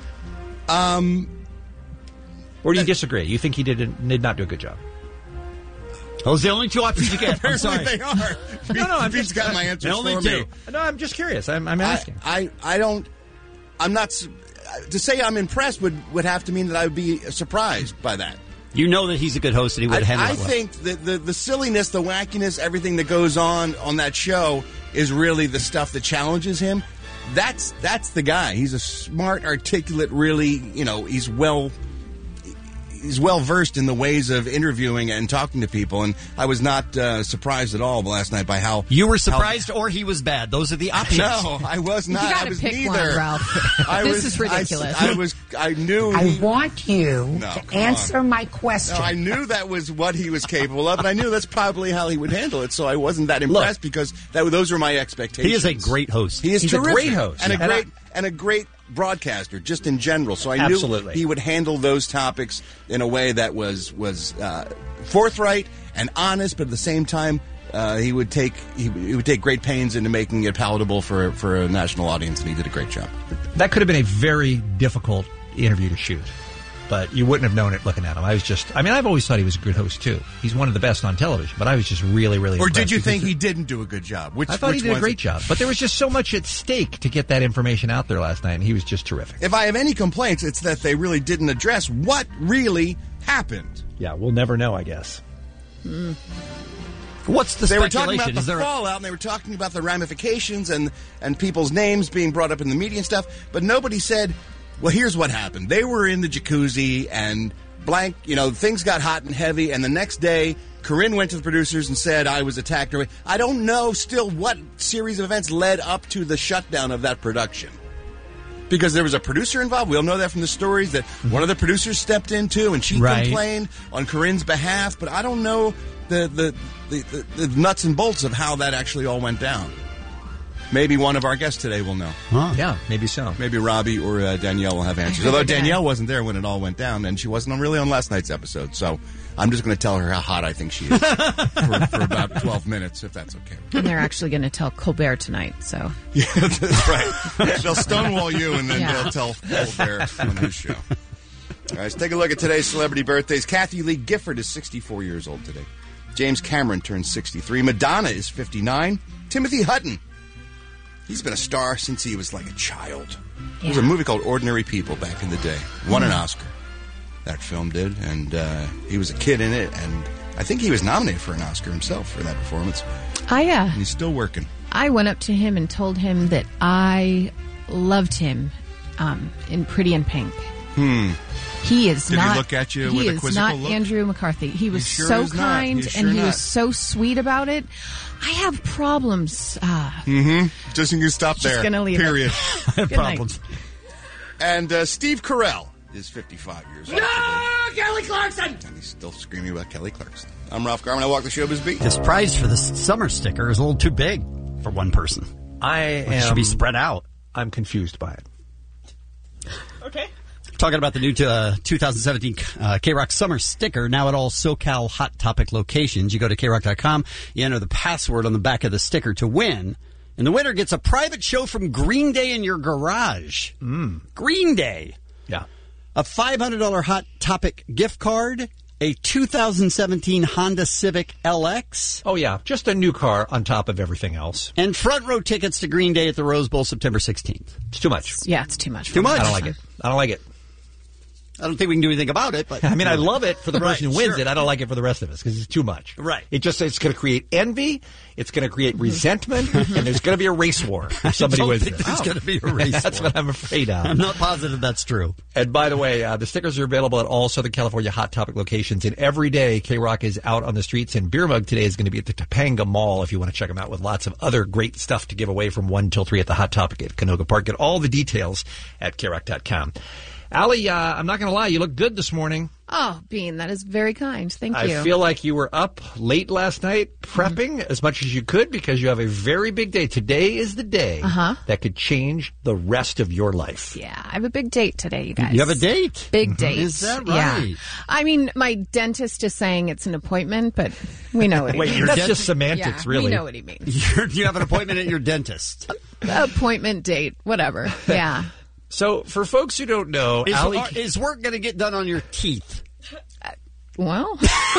Or do you disagree? You think he did not do a good job? Those are the only two options you get. I'm sorry. They are. I'm just got my answers only for two. me. No, I'm just curious. I'm asking. I'm not. To say I'm impressed would have to mean that I would be surprised by that. You know that he's a good host and he would handle it well. I think that the silliness, the wackiness, everything that goes on that show is really the stuff that challenges him. That's the guy. He's a smart, articulate, really, he's well versed in the ways of interviewing and talking to people, and I was not surprised at all last night by how you were surprised, or he was bad. Those are the options. No, I was not. You got I was to pick neither. one, Ralph. This is ridiculous. I knew. I want you to answer my question. No, I knew that was what he was capable of, and I knew that's probably how he would handle it. So I wasn't that impressed because those were my expectations. He is a great host. He's terrific. A great host and a great broadcaster, just in general. So I knew he would handle those topics in a way that was forthright and honest, but at the same time, he would take great pains into making it palatable for a national audience, and he did a great job. That could have been a very difficult interview to shoot, but you wouldn't have known it looking at him. I've always thought he was a good host too. He's one of the best on television, but I was just really, really impressed. Or did you think he didn't do a good job? I thought he did a great job, but there was just so much at stake to get that information out there last night, and he was just terrific. If I have any complaints, it's that they really didn't address what really happened. Yeah, we'll never know, I guess. What's the speculation? They were talking about the fallout, and they were talking about the ramifications and people's names being brought up in the media and stuff, but nobody said, well, here's what happened. They were in the jacuzzi and blank, things got hot and heavy, and the next day, Corinne went to the producers and said, I was attacked. I don't know still what series of events led up to the shutdown of that production. Because there was a producer involved. We all know that from the stories that one of the producers stepped in too, and she complained on Corinne's behalf, but I don't know the nuts and bolts of how that actually all went down. Maybe one of our guests today will know. Huh. Yeah, maybe so. Maybe Robbie or Danielle will have answers. Although Danielle wasn't there when it all went down, and she wasn't really on last night's episode. So I'm just going to tell her how hot I think she is for about 12 minutes, if that's okay. And they're actually going to tell Colbert tonight, so. Yeah, that's right. They'll stonewall you, and then they'll tell Colbert on his show. All right, let's take a look at today's celebrity birthdays. Kathy Lee Gifford is 64 years old today. James Cameron turns 63. Madonna is 59. Timothy Hutton. He's been a star since he was like a child. There was a movie called Ordinary People back in the day. Won an Oscar. That film did, and he was a kid in it, and I think he was nominated for an Oscar himself for that performance. And he's still working. I went up to him and told him that I loved him in Pretty in Pink. He is Did not. he look at you he with a is quizzical not look? Andrew McCarthy. He was sure so is not. kind He's sure and he not. was so sweet about it. I have problems. Just you can stop Just there. gonna leave it. Period. Good Problems. And Steve Carell is 55 years old. No, Kelly Clarkson! And he's still screaming about Kelly Clarkson. I'm Ralph Garman. I walk the showbiz beat. His prize for the summer sticker is a little too big for one person. It should be spread out. I'm confused by it. Okay. Talking about the new 2017 K-Rock Summer Sticker, now at all SoCal Hot Topic locations. You go to KROC.com, you enter the password on the back of the sticker to win, and the winner gets a private show from Green Day in your garage. Green Day. Yeah. A $500 Hot Topic gift card, a 2017 Honda Civic LX. Oh, yeah. Just a new car on top of everything else. And front row tickets to Green Day at the Rose Bowl September 16th. It's too much. Yeah, it's too much. Too much? I don't like it. I don't like it. I don't think we can do anything about it, but I mean, I love it for the person who wins sure. it. I don't like it for the rest of us because it's too much. Right. It's going to create envy. It's going to create resentment, and there's going to be a race war if somebody wins it. There's going to be a race That's war. what I'm afraid of. I'm not positive that's true. And by the way, the stickers are available at all Southern California Hot Topic locations. And every day, K-Rock is out on the streets. And Beer Mug today is going to be at the Topanga Mall if you want to check them out with lots of other great stuff to give away from 1 till 3 at the Hot Topic at Canoga Park. Get all the details at KROC.com. Allie, I'm not going to lie, you look good this morning. Oh, Bean, that is very kind. Thank you. I feel like you were up late last night prepping as much as you could because you have a very big day. Today is the day that could change the rest of your life. Yeah, I have a big date today, you guys. You have a date? Big date. Is that Yeah. right? I mean, my dentist is saying it's an appointment, but we know what he means. That's just semantics, Yeah, really. we know what he means. You have an appointment at your dentist. Appointment, date, whatever. Yeah. So, for folks who don't know, Is work going to get done on your teeth? Well,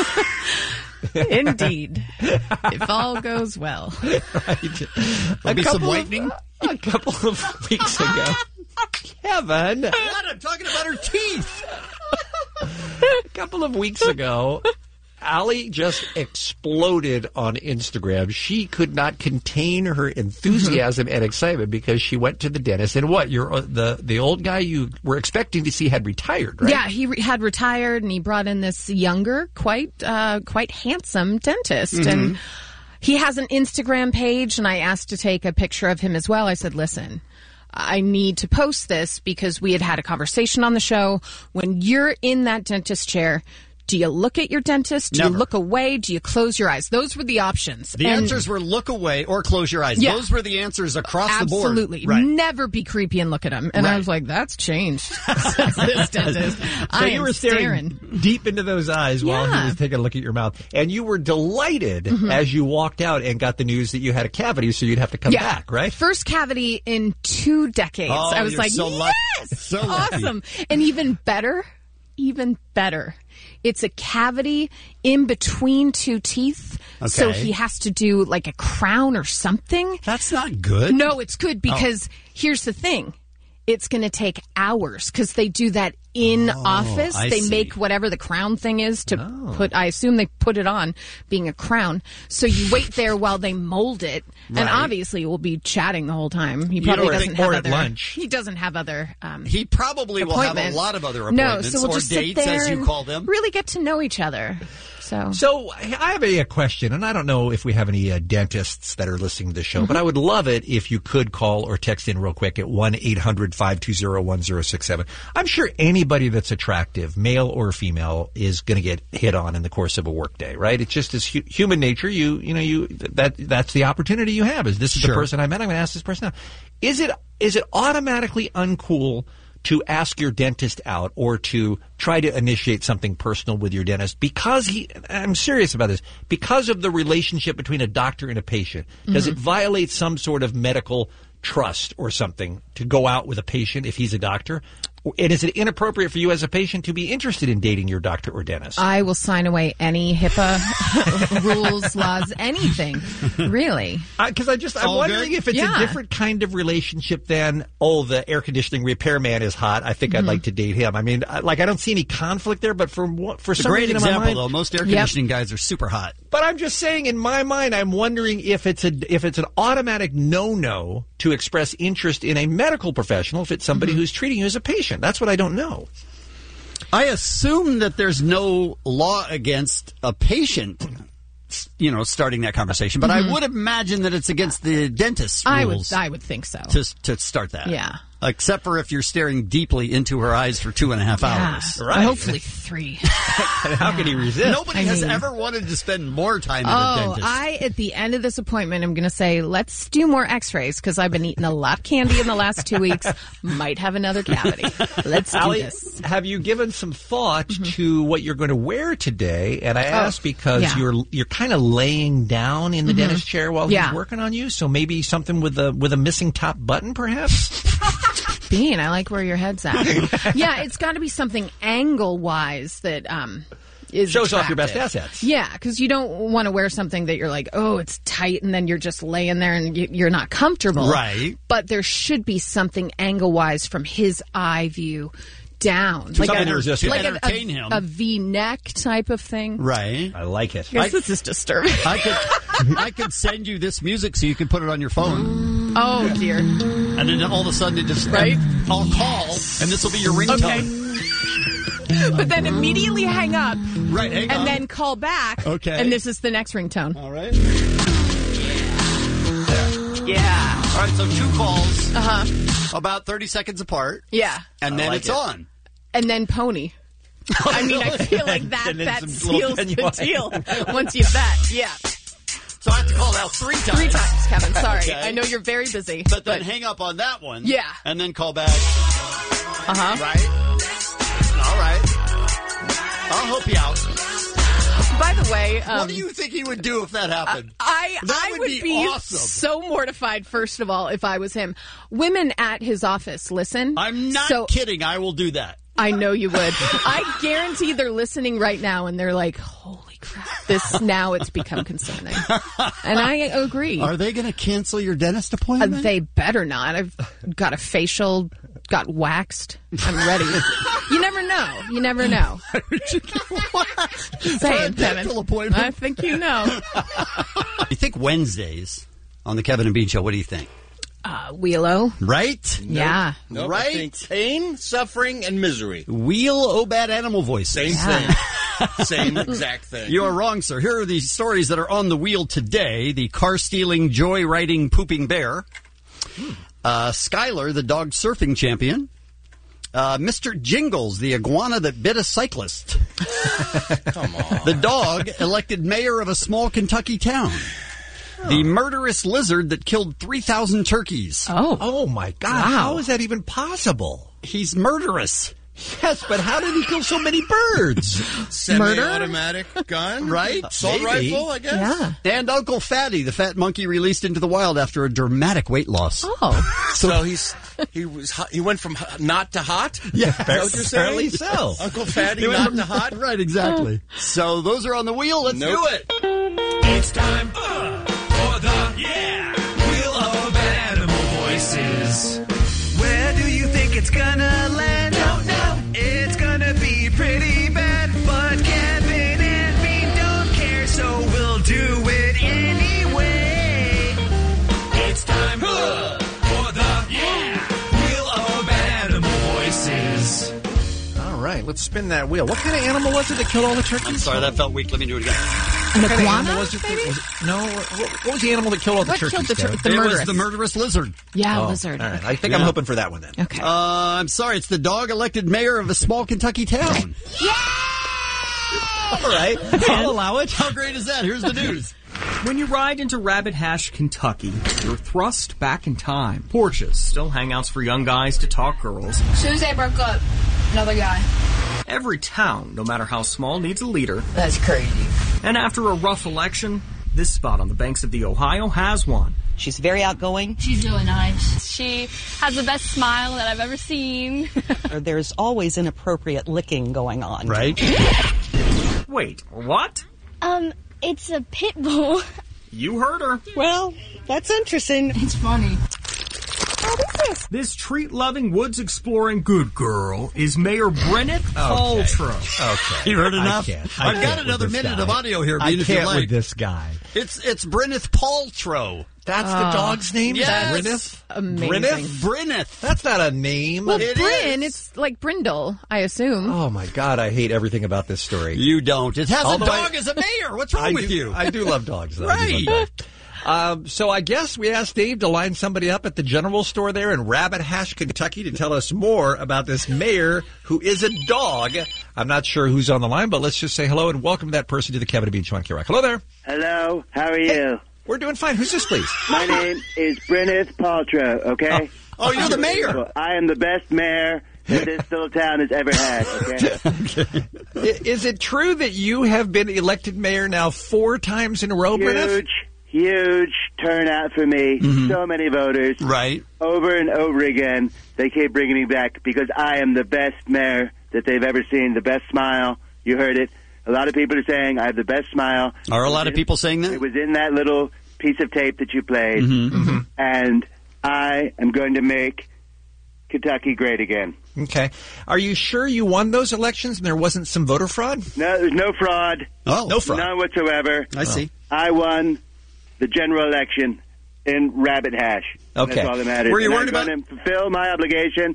indeed. If all goes well. There'll be some whitening. A couple of weeks ago. Kevin. What? I'm talking about her teeth. A couple of weeks ago, Allie just exploded on Instagram. She could not contain her enthusiasm and excitement because she went to the dentist. And what? The old guy you were expecting to see had retired, right? Yeah, he had retired, and he brought in this younger, quite handsome dentist. And he has an Instagram page, and I asked to take a picture of him as well. I said, listen, I need to post this because we had a conversation on the show. When you're in that dentist chair, do you look at your dentist? Do you look away? Do you close your eyes? Those were the options. The answers were look away or close your eyes. Yeah. Those were the answers across Absolutely. the board. Right. Never be creepy and look at him. And I was like, that's changed. This dentist. So you were staring deep into those eyes while he was taking a look at your mouth. And you were delighted as you walked out and got the news that you had a cavity, so you'd have to come back, right? First cavity in 2 decades. Oh, I was you're like, so yes! So lucky. Awesome. And even better, it's a cavity in between 2 teeth. Okay. So he has to do like a crown or something. That's not good. No, it's good because here's the thing. It's going to take hours because they do that in office. I They see. make whatever the crown thing is to put, I assume they put it on being a crown. So you wait there while they mold it. And Right. obviously we'll be chatting the whole time. He You probably know, doesn't or have at other lunch. He doesn't have other He probably will have a appointments. lot of other No, appointments so we'll or just sit dates, there as you and call them. really get to know each other. So I have a question, and I don't know if we have any dentists that are listening to the show, but I would love it if you could call or text in real quick at 1-800-520-1067. I'm sure any anybody that's attractive, male or female, is going to get hit on in the course of a workday, right? It's just as human nature. That's the opportunity you have. Is this is the person I met? I'm going to ask this person out. Is it automatically uncool to ask your dentist out or to try to initiate something personal with your dentist because I'm serious about this, because of the relationship between a doctor and a patient? Does it violate some sort of medical trust or something to go out with a patient if he's a doctor? And is it inappropriate for you as a patient to be interested in dating your doctor or dentist? I will sign away any HIPAA rules, laws, anything. Really. Because I'm wondering if it's a different kind of relationship than, the air conditioning repairman is hot, I think I'd like to date him. I mean, I don't see any conflict there, but for some reason in my mind, though. Most air conditioning guys are super hot. But I'm just saying, in my mind, I'm wondering if it's an automatic no-no to express interest in a medical professional if it's somebody who's treating you as a patient. That's what I don't know. I assume that there's no law against a patient, starting that conversation. But I would imagine that it's against the dentist's rules. I would think so. To start that. Yeah. Except for if you're staring deeply into her eyes for 2.5 hours. Right. Hopefully 3. How can he resist? Nobody has ever wanted to spend more time at a dentist. At the end of this appointment, I'm going to say, let's do more x-rays because I've been eating a lot of candy in the last 2 weeks. Might have another cavity. Let's do this. Have you given some thought to what you're going to wear today? And I ask because you're kind of laying down in the dentist chair while he's working on you. So maybe something with a missing top button, perhaps? Bean, I like where your head's at. It's got to be something angle-wise that is shows attractive. Off your best assets. Yeah, because you don't want to wear something that you're like, it's tight, and then you're just laying there and you're not comfortable. Right. But there should be something angle-wise from his eye view down. Like a V-neck type of thing. Right. I like it. This is disturbing. I could send you this music so you can put it on your phone. Oh, dear. And then all of a sudden it just, I'll call, and this will be your ringtone. Okay. But then immediately hang up. Right, hang and then call back. Okay. And this is the next ringtone. All right. Yeah. All right, so 2 calls. About 30 seconds apart. Yeah. And then it's on. And then pony. I mean, I feel like that seals the deal. Once you have that, So I have to call out 3 times. 3 times, Kevin. Sorry. Okay. I know you're very busy. But then hang up on that one. Yeah. And then call back. Right? All right. I'll help you out. By the way... what do you think he would do if that happened? I would be awesome. So mortified, first of all, if I was him. Women at his office listen. I'm not kidding. I will do that. I know you would. I guarantee they're listening right now, and they're like, holy crap. Now it's become concerning. And I agree. Are they going to cancel your dentist appointment? They better not. I've got a facial, got waxed. I'm ready. You never know. You never know. Say it, Kevin. Appointment? I think you know. You think Wednesdays on the Kevin and Bean Show, what do you think? Wheelo. Right? Yeah. Nope, right? Pain, suffering, and misery. Wheel bad animal voice. Same thing. Same exact thing. You are wrong, sir. Here are the stories that are on the wheel today. The car-stealing, joy-riding, pooping bear. Skylar, the dog surfing champion. Mr. Jingles, the iguana that bit a cyclist. Come on. The dog elected mayor of a small Kentucky town. The murderous lizard that killed 3,000 turkeys. Oh my God. Wow. How is that even possible? He's murderous. Yes, but how did he kill so many birds? Semi-automatic gun? Right? Assault rifle, I guess? Yeah. And Uncle Fatty, the fat monkey released into the wild after a dramatic weight loss. Oh. So he went from not to hot? Yeah. Is that what you're saying? Apparently so. Uncle Fatty not to hot? Right, exactly. So those are on the wheel. Let's do it. It's time for the Wheel of Animal Voices. Where do you think it's gonna land? Don't know. It's gonna be pretty bad, but Kevin and me don't care, so we'll do it anyway. It's time for the Wheel of Animal Voices. All right. right, let's spin that wheel. What kind of animal was it that killed all the turkeys? I'm sorry, that felt weak. Let me do it again. An What kind of iguana, animal was it? maybe? What was the animal that killed all the What turkeys? killed the Kevin? The It was murderous. the murderous lizard. Yeah, Oh, lizard. All right, I think I'm Yeah. hoping for that one then. Okay. I'm sorry, it's the dog elected mayor of a small Kentucky town. All right, I'll allow it. How great is that? Here's the news. When you ride into Rabbit Hash, Kentucky, you're thrust back in time. Porches, still hangouts for young guys to talk girls. Soon as they broke up, another guy. Every town, no matter how small, needs a leader. That's crazy. And after a rough election, this spot on the banks of the Ohio has one. She's very outgoing. She's really nice. She has the best smile that I've ever seen. There's always inappropriate licking going on. Right? Wait, what? It's a pit bull. You heard her. Well, that's interesting. It's funny. This treat-loving, woods-exploring good girl is Mayor Brenneth Paltrow. Okay. You heard enough? I I've got another minute of audio here, I Bean, if you can't like. with this guy. It's Brenneth Paltrow. That's the dog's name? Yes. Brenneth? Amazing. Brenneth. That's not a name. Well, It Bryn, is. it's like Brindle, I assume. Oh, my God, I hate everything about this story. You don't. It has Although a dog as a mayor. What's wrong with you? I do love dogs, though. I do love Right. dogs. So I guess we asked Dave to line somebody up at the general store there in Rabbit Hash, Kentucky, to tell us more about this mayor who is a dog. I'm not sure who's on the line, but let's just say hello and welcome that person to the Kevin and Bean Show on KROC. Hello there. Hello, how are you? We're doing fine. Who's this, please? My name is Brenneth Paltrow, okay? Oh, you're the mayor. I am the best mayor that this little town has ever had, okay? Is it true that you have been elected mayor now 4 times in a row, Brenneth? Huge turnout for me. So many voters. Right. Over and over again, they keep bringing me back because I am the best mayor that they've ever seen. The best smile. You heard it. A lot of people are saying I have the best smile. Are a lot of people saying that? It was in that little piece of tape that you played. And I am going to make Kentucky great again. Okay. Are you sure you won those elections and there wasn't some voter fraud? No, there's no fraud. Oh, no fraud. None whatsoever. I see. I won the general election in Rabbit Hash. Okay. That's all that matters. Were you And worried I'm going to fulfill my obligation.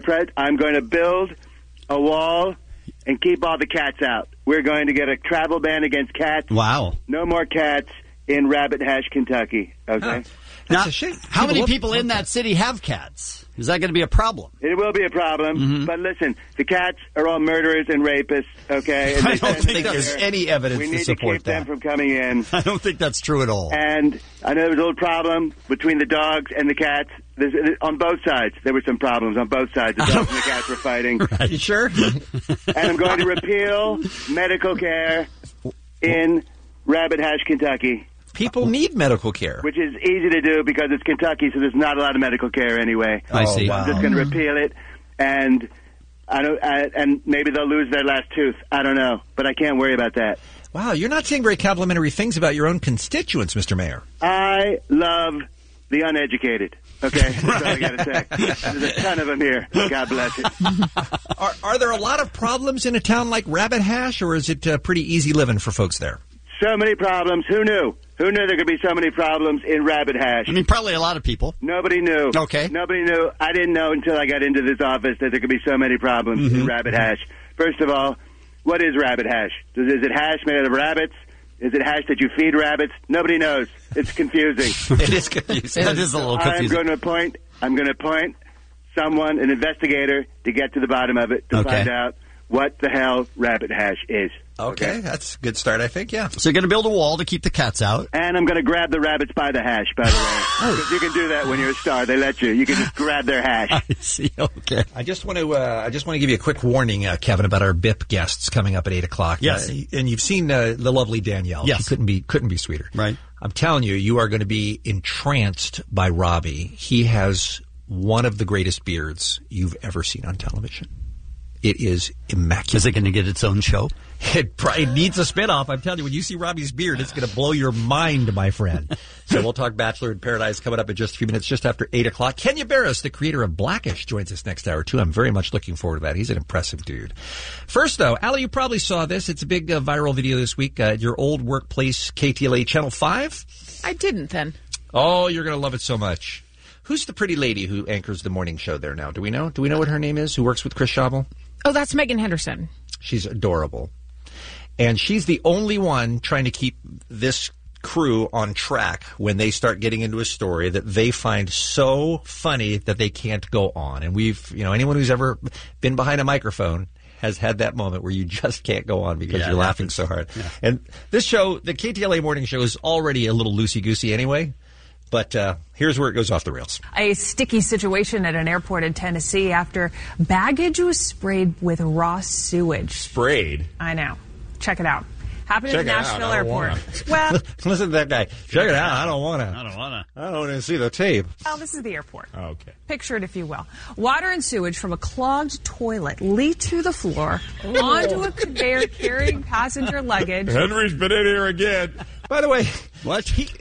I'm going to build a wall and keep all the cats out. We're going to get a travel ban against cats. Wow. No more cats in Rabbit Hash, Kentucky. Okay? Now, a shame. how many love- people in that city have cats? Is that going to be a problem? It will be a problem, but listen, the cats are all murderers and rapists, okay? And I don't think there's any evidence we to need to support keep them that. from coming in. I don't think that's true at all. And I know there's a little problem between the dogs and the cats. On both sides, there were some problems on both sides. The dogs and the cats were fighting. Right. You sure? And I'm going to repeal medical care in Rabbit Hash, Kentucky. People need medical care. Which is easy to do because it's Kentucky, so there's not a lot of medical care anyway. I see. I'm just going to repeal it, and and maybe they'll lose their last tooth. I don't know, but I can't worry about that. Wow, you're not saying very complimentary things about your own constituents, Mr. Mayor. I love the uneducated. Okay, that's all I got to say. There's a ton of them here. God bless it. Are there a lot of problems in a town like Rabbit Hash, or is it pretty easy living for folks there? So many problems. Who knew? Who knew there could be so many problems in Rabbit Hash? I mean, probably a lot of people. Nobody knew. Okay. Nobody knew. I didn't know until I got into this office that there could be so many problems in Rabbit Hash. First of all, what is Rabbit Hash? Is it hash made out of rabbits? Is it hash that you feed rabbits? Nobody knows. It's confusing. It is confusing. That is a little confusing. I'm going to appoint someone, an investigator, to get to the bottom of it, to find out what the hell Rabbit Hash is. Okay, that's a good start, I think, yeah. So you're going to build a wall to keep the cats out. And I'm going to grab the rabbits by the hash, by the way. Because you can do that when you're a star. They let you. You can just grab their hash. I see. Okay. I just want to give you a quick warning, Kevin, about our BIP guests coming up at 8:00. Yes. And you've seen the lovely Danielle. Yes. She couldn't be sweeter. Right. I'm telling you, you are going to be entranced by Robbie. He has one of the greatest beards you've ever seen on television. It is immaculate. Is it going to get its own show? It needs a spinoff. I'm telling you, when you see Robbie's beard, it's going to blow your mind, my friend. So we'll talk Bachelor in Paradise coming up in just a few minutes, just after 8:00. Kenya Barris, the creator of Blackish, joins us next hour, too. I'm very much looking forward to that. He's an impressive dude. First, though, Allie, you probably saw this. It's a big viral video this week at your old workplace, KTLA Channel 5. I didn't then. Oh, you're going to love it so much. Who's the pretty lady who anchors the morning show there now? Do we know? Do we know what her name is? Who works with Chris Schaubel? Oh, that's Megan Henderson. She's adorable. And she's the only one trying to keep this crew on track when they start getting into a story that they find so funny that they can't go on. And anyone who's ever been behind a microphone has had that moment where you just can't go on because you're laughing so hard. Yeah. And this show, the KTLA Morning Show, is already a little loosey-goosey anyway. But here's where it goes off the rails. A sticky situation at an airport in Tennessee after baggage was sprayed with raw sewage. Sprayed? I know. Check it out. Happened at the Nashville airport. Well, listen to that guy. Check it out. I don't want to. I don't want to. I don't want to see the tape. Well, this is the airport. Oh, okay. Picture it, if you will. Water and sewage from a clogged toilet leaked through the floor onto a conveyor carrying passenger luggage. Henry's been in here again. By the way, what?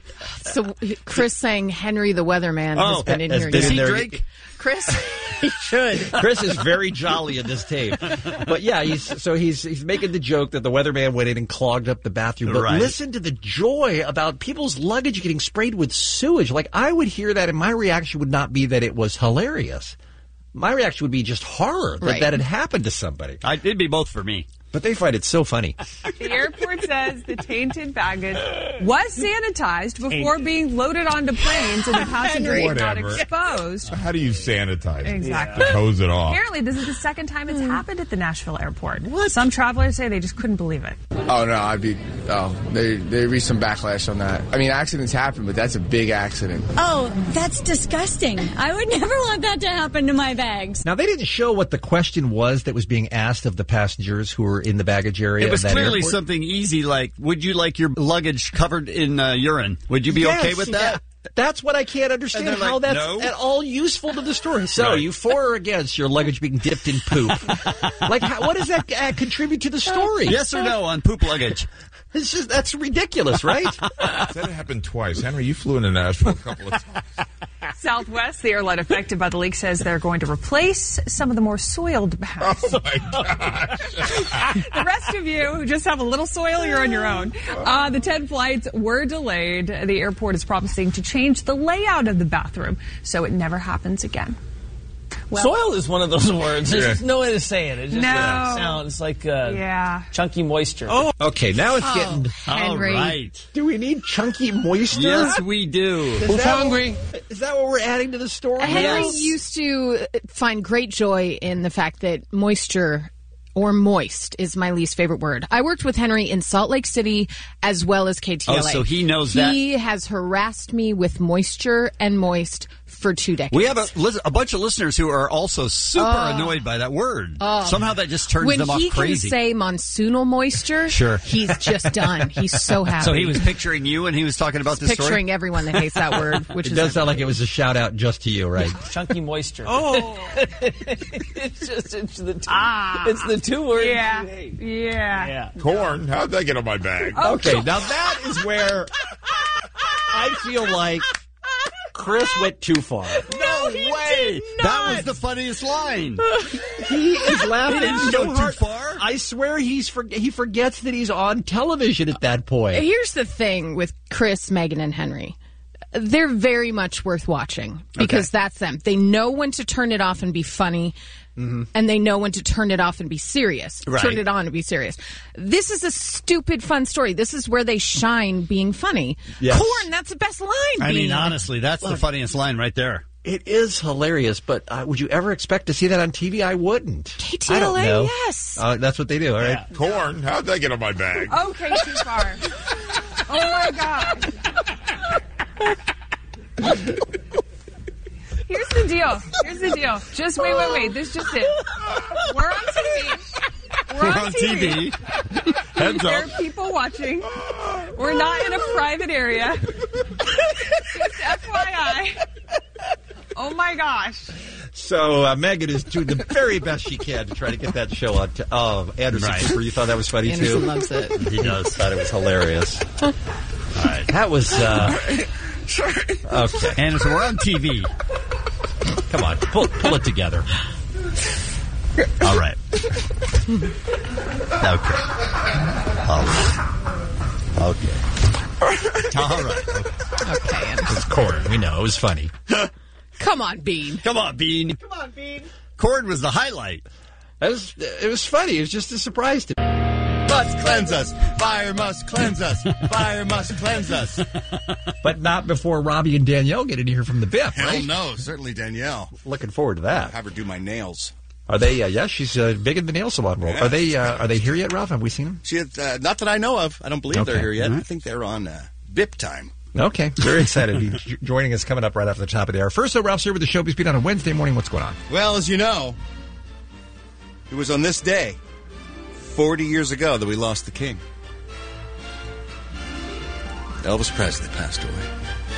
So Chris saying Henry the Weatherman has been in here. Does he drink? Chris? He should. Chris is very jolly in this tape. But yeah, he's making the joke that the weatherman went in and clogged up the bathroom. But listen to the joy about people's luggage getting sprayed with sewage. Like, I would hear that, and my reaction would not be that it was hilarious. My reaction would be just horror that that had happened to somebody. It'd be both for me. But they find it so funny. The airport says the tainted baggage was sanitized before being loaded onto planes and the passengers were not exposed. How do you sanitize it? Exactly. Just hose it off. Apparently, this is the second time it's happened at the Nashville airport. What? Some travelers say they just couldn't believe it. Oh, no, they reached some backlash on that. I mean, accidents happen, but that's a big accident. Oh, that's disgusting. I would never want that to happen to my bags. Now, they didn't show what the question was that was being asked of the passengers who were in the baggage area. It was of that clearly airport. something easy, like, would you like your luggage covered in urine? Would you be okay with that? Yeah. That's what I can't understand, how that's at all useful to the story. So, you for or against your luggage being dipped in poop? What does that contribute to the story? Yes or no on poop luggage? It's just, that's ridiculous, right? That happened twice. Henry, you flew into Nashville a couple of times. Southwest, the airline affected by the leak, says they're going to replace some of the more soiled bags. Oh, my gosh. The rest of you who just have a little soil, you're on your own. The 10 flights were delayed. The airport is promising to change the layout of the bathroom so it never happens again. Well, soil is one of those words. There's no way to say it. It just sounds like chunky moisture. Oh, okay. Now it's getting Henry. All right. Do we need chunky moisture? Yes, we do. Who's hungry? Is that what we're adding to the story? Henry used to find great joy in the fact that moisture or moist is my least favorite word. I worked with Henry in Salt Lake City as well as KTLA. Oh, so he knows that. He has harassed me with moisture and moist for 2 decades. We have a bunch of listeners who are also super annoyed by that word. Somehow that just turns them off crazy. When he can say monsoonal moisture, he's just done. He's so happy. So he was picturing you when he was talking about this story? Picturing everyone that hates that word. Which it does sound like it was a shout out just to you, right? Chunky moisture. Oh. It's the 2 words you hate. Yeah. Corn? How'd that get on my bag? Okay, now that is where I feel like Chris went too far. No way! That was the funniest line. He is laughing so hard. Too far? I swear he forgets that he's on television at that point. Here's the thing with Chris, Megan, and Henry. They're very much worth watching because that's them. They know when to turn it off and be funny. Mm-hmm. And they know when to turn it off and be serious. Right. Turn it on and be serious. This is a stupid, fun story. This is where they shine being funny. Yes. Corn, that's the best line. I mean, honestly, that's the funniest line right there. It is hilarious, but would you ever expect to see that on TV? I wouldn't. KTLA, I don't know. yes. That's what they do, all right? Yeah. Corn? How'd that get on my bag? Okay, too far. Oh, my God. Here's the deal. Just wait. This is just it. We're on TV. We're on TV. Heads There up. are people watching. We're not in a private area. Just FYI. Oh, my gosh. So Megan is doing the very best she can to try to get that show on. Anderson Cooper, you thought that was funny, Anderson too? loves it. He does. Thought it was hilarious. All right. That was... Okay. Anderson, we're on TV. Come on, pull it together. All right. Okay. All right. Okay, It's Corn. We know. It was funny. Come on, Bean. Come on, Bean. Corn was the highlight. It was funny. It was just a surprise to me. Must cleanse us. Fire must cleanse us. Fire must cleanse us. But not before Robbie and Danielle get in here from the Biff, Hell right? no, certainly Danielle. Looking forward to that. Have her do my nails. Are they? Yeah, she's big in the nail salon world. Yeah. Are they here yet, Ralph? Have we seen them? Not that I know of. I don't believe they're Okay. here yet. Mhm. I think they're on BIP time. Okay, very excited to be joining us coming up right after the top of the hour. First, though, Ralph's here with the Showbiz Beat on a Wednesday morning. What's going on? Well, as you know, it was on this day, 40 years ago, that we lost the king. Elvis Presley passed away.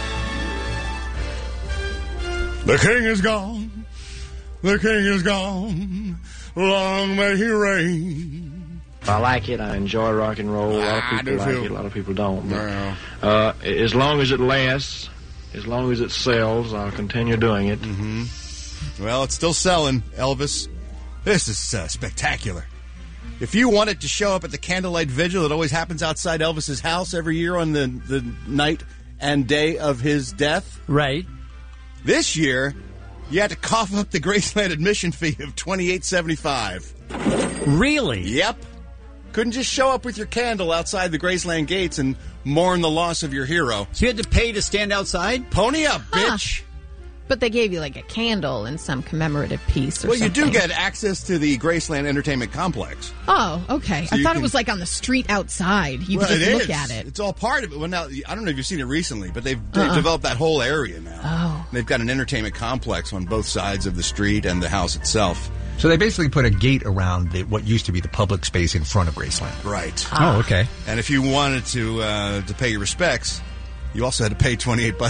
The king is gone. The king is gone. Long may he reign. I like it. I enjoy rock and roll. A lot of people like it. A lot of people don't. But, as long as it lasts, as long as it sells, I'll continue doing it. Mm-hmm. Well, it's still selling, Elvis. This is spectacular. If you wanted to show up at the candlelight vigil that always happens outside Elvis's house every year on the night and day of his death. Right. This year, you had to cough up the Graceland admission fee of $28.75. Really? Yep. Couldn't just show up with your candle outside the Graceland gates and mourn the loss of your hero. So you had to pay to stand outside? Pony up, bitch. But they gave you like a candle and some commemorative piece or Well, something. you do get access to the Graceland Entertainment Complex. Oh, okay. So I you thought can- it was like on the street outside. You Well, could just it look is. at it. It's all part of it. Well, now, I don't know if you've seen it recently, but they've developed that whole area now. Oh. They've got an entertainment complex on both sides of the street and the house itself. So they basically put a gate around what used to be the public space in front of Graceland. Right. Oh, okay. And if you wanted to pay your respects, you also had to pay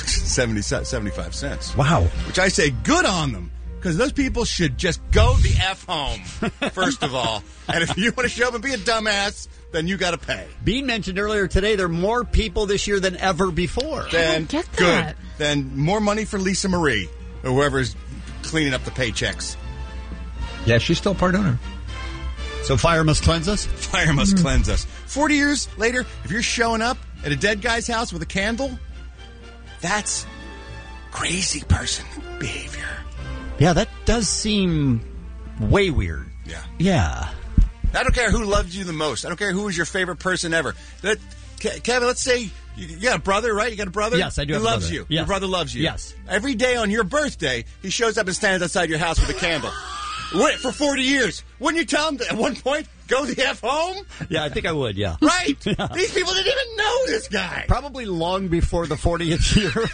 $28.75. Wow. Which I say, good on them. Because those people should just go the F home, first of all. And if you want to show up and be a dumbass, then you got to pay. Bean mentioned earlier today there are more people this year than ever before. Then get good. that. Then more money for Lisa Marie, or whoever's cleaning up the paychecks. Yeah, she's still part owner. So fire must cleanse us? Fire must cleanse us. 40 years later, if you're showing up at a dead guy's house with a candle, that's crazy person behavior. Yeah, that does seem way weird. Yeah. Yeah. I don't care who loves you the most. I don't care who is your favorite person ever. Kevin, let's say you got a brother, right? You got a brother? Yes, I do He have a loves brother. you. Yes. Your brother loves you. Yes. Every day on your birthday, he shows up and stands outside your house with a candle. Wait, for 40 years. Wouldn't you tell him at one point, go the F home? Yeah, I think I would, yeah. Right. These people didn't even know this guy. Probably long before the 40th year.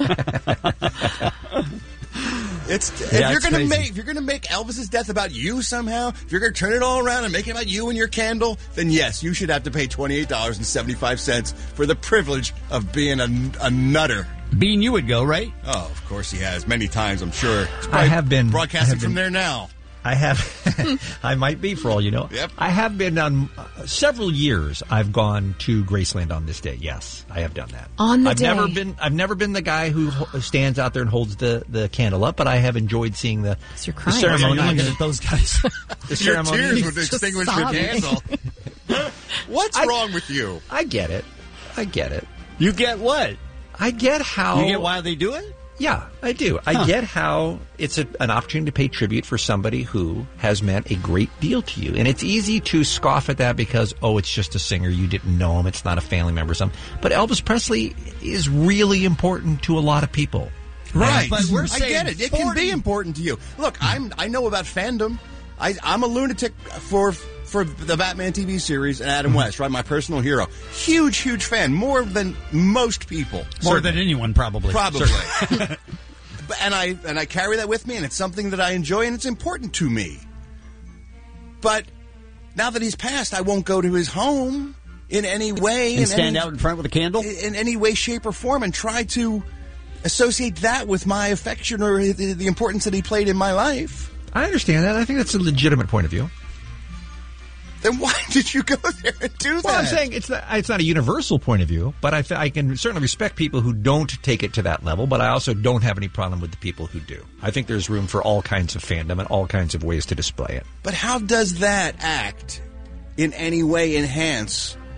If Yeah, you're it's gonna crazy. make Elvis's death about you somehow, if you're gonna turn it all around and make it about you and your candle, then yes, you should have to pay $28.75 for the privilege of being a nutter. Bean, you would go, right? Oh, of course he has many times. I'm sure. He's I probably have been broadcasting from there now. I have. I might be, for all you know. Yep. I have been on several years. I've gone to Graceland on this day. Yes, I have done that. On the I've day. I've never been the guy who stands out there and holds the candle up, but I have enjoyed seeing the You're crying. ceremony. You're looking at those guys. The Your ceremony. tears would Just extinguish your sobbing. candle. What's wrong with you? I get it. I get it. You get what? I get how. You get why they do it? Yeah, I do. I get how it's an opportunity to pay tribute for somebody who has meant a great deal to you. And it's easy to scoff at that because, it's just a singer. You didn't know him. It's not a family member or something. But Elvis Presley is really important to a lot of people. Right. But we're I saying get it. It can be important to you. Look, I know about fandom. I'm a lunatic for the Batman TV series and Adam West, right? My personal hero. Huge, huge fan. More than most people. More than anyone, probably. Probably. and I carry that with me, and it's something that I enjoy, and it's important to me. But now that he's passed, I won't go to his home in any way. And stand out in front with a candle? In any way, shape, or form, and try to associate that with my affection or the importance that he played in my life. I understand that. I think that's a legitimate point of view. Then why did you go there and do that? Well, I'm saying it's not a universal point of view, but I can certainly respect people who don't take it to that level, but I also don't have any problem with the people who do. I think there's room for all kinds of fandom and all kinds of ways to display it. But how does that act in any way enhance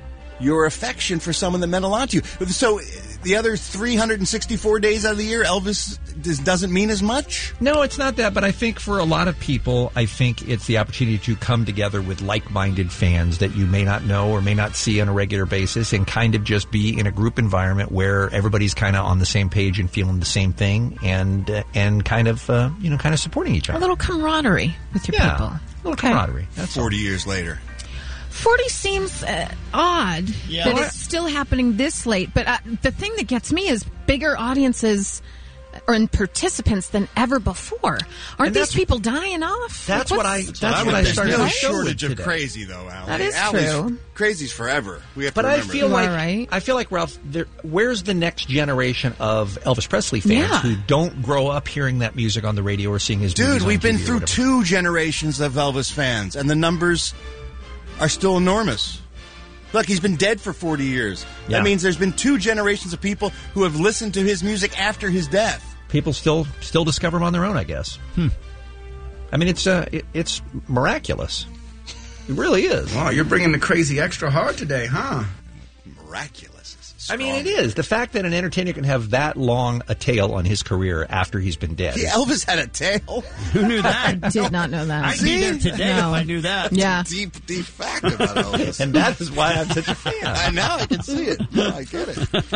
your affection for someone that meant a lot to you. So the other 364 days out of the year, Elvis doesn't mean as much? No, it's not that, but I think for a lot of people, I think it's the opportunity to come together with like-minded fans that you may not know or may not see on a regular basis and kind of just be in a group environment where everybody's kind of on the same page and feeling the same thing and kind of supporting each other. A little camaraderie with your people. A little camaraderie. That's 40 years later. 40 seems odd that it's still happening this late. But the thing that gets me is bigger audiences and participants than ever before. Aren't these people dying off? That's what I started. There's no the shortage of today. crazy, though, Allie. That is Allie's crazy's forever. We have to remember I feel like Ralph. Where's the next generation of Elvis Presley fans who don't grow up hearing that music on the radio or seeing his movies Dude, on we've been TV or through whatever? 2 generations of Elvis fans, and the numbers are still enormous. Look, he's been dead for 40 years. Yeah. That means there's been 2 generations of people who have listened to his music after his death. People still discover him on their own, I guess. I mean, it's miraculous. It really is. Oh, you're bringing the crazy extra hard today, huh? Miraculous. I mean, it is. The fact that an entertainer can have that long a tail on his career after he's been dead. Yeah, Elvis had a tail. Who knew that? I did not know that. I'd be there today if I knew that. Yeah. Deep fact about Elvis. And that is why I'm such a fan. I know. I can see it. I get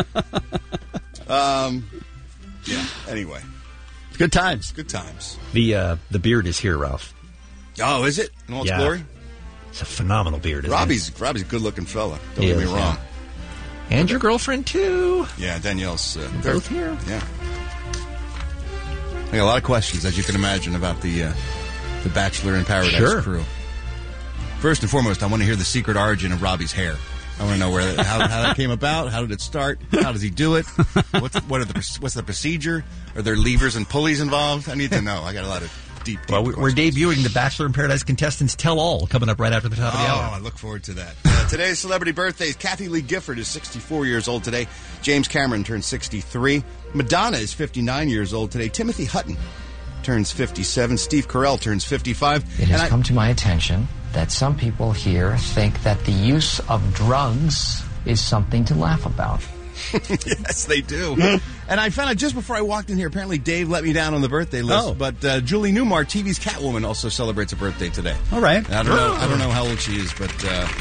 it. Yeah. Anyway. Good times. Good times. The beard is here, Ralph. Oh, is it? In all its glory? It's a phenomenal beard, isn't Robbie's a good-looking fella. Don't He get me is, wrong. yeah. And your girlfriend, too. Yeah, Danielle's... They're both here. Yeah. I got a lot of questions, as you can imagine, about the Bachelor in Paradise crew. First and foremost, I want to hear the secret origin of Robbie's hair. I want to know how that came about. How did it start? How does he do it? What's the procedure? Are there levers and pulleys involved? I need to know. I got a lot of deep Well, we're debuting the Bachelor in Paradise Contestants Tell All coming up right after the top of the hour. I look forward to that. Today's celebrity birthdays. Kathy Lee Gifford is 64 years old today. James Cameron turns 63. Madonna is 59 years old today. Timothy Hutton turns 57. Steve Carell turns 55. It has come to my attention that some people here think that the use of drugs is something to laugh about. Yes, they do. And I found out just before I walked in here, apparently Dave let me down on the birthday list. But Julie Newmar, TV's Catwoman, also celebrates a birthday today. All right. I don't know how old she is, but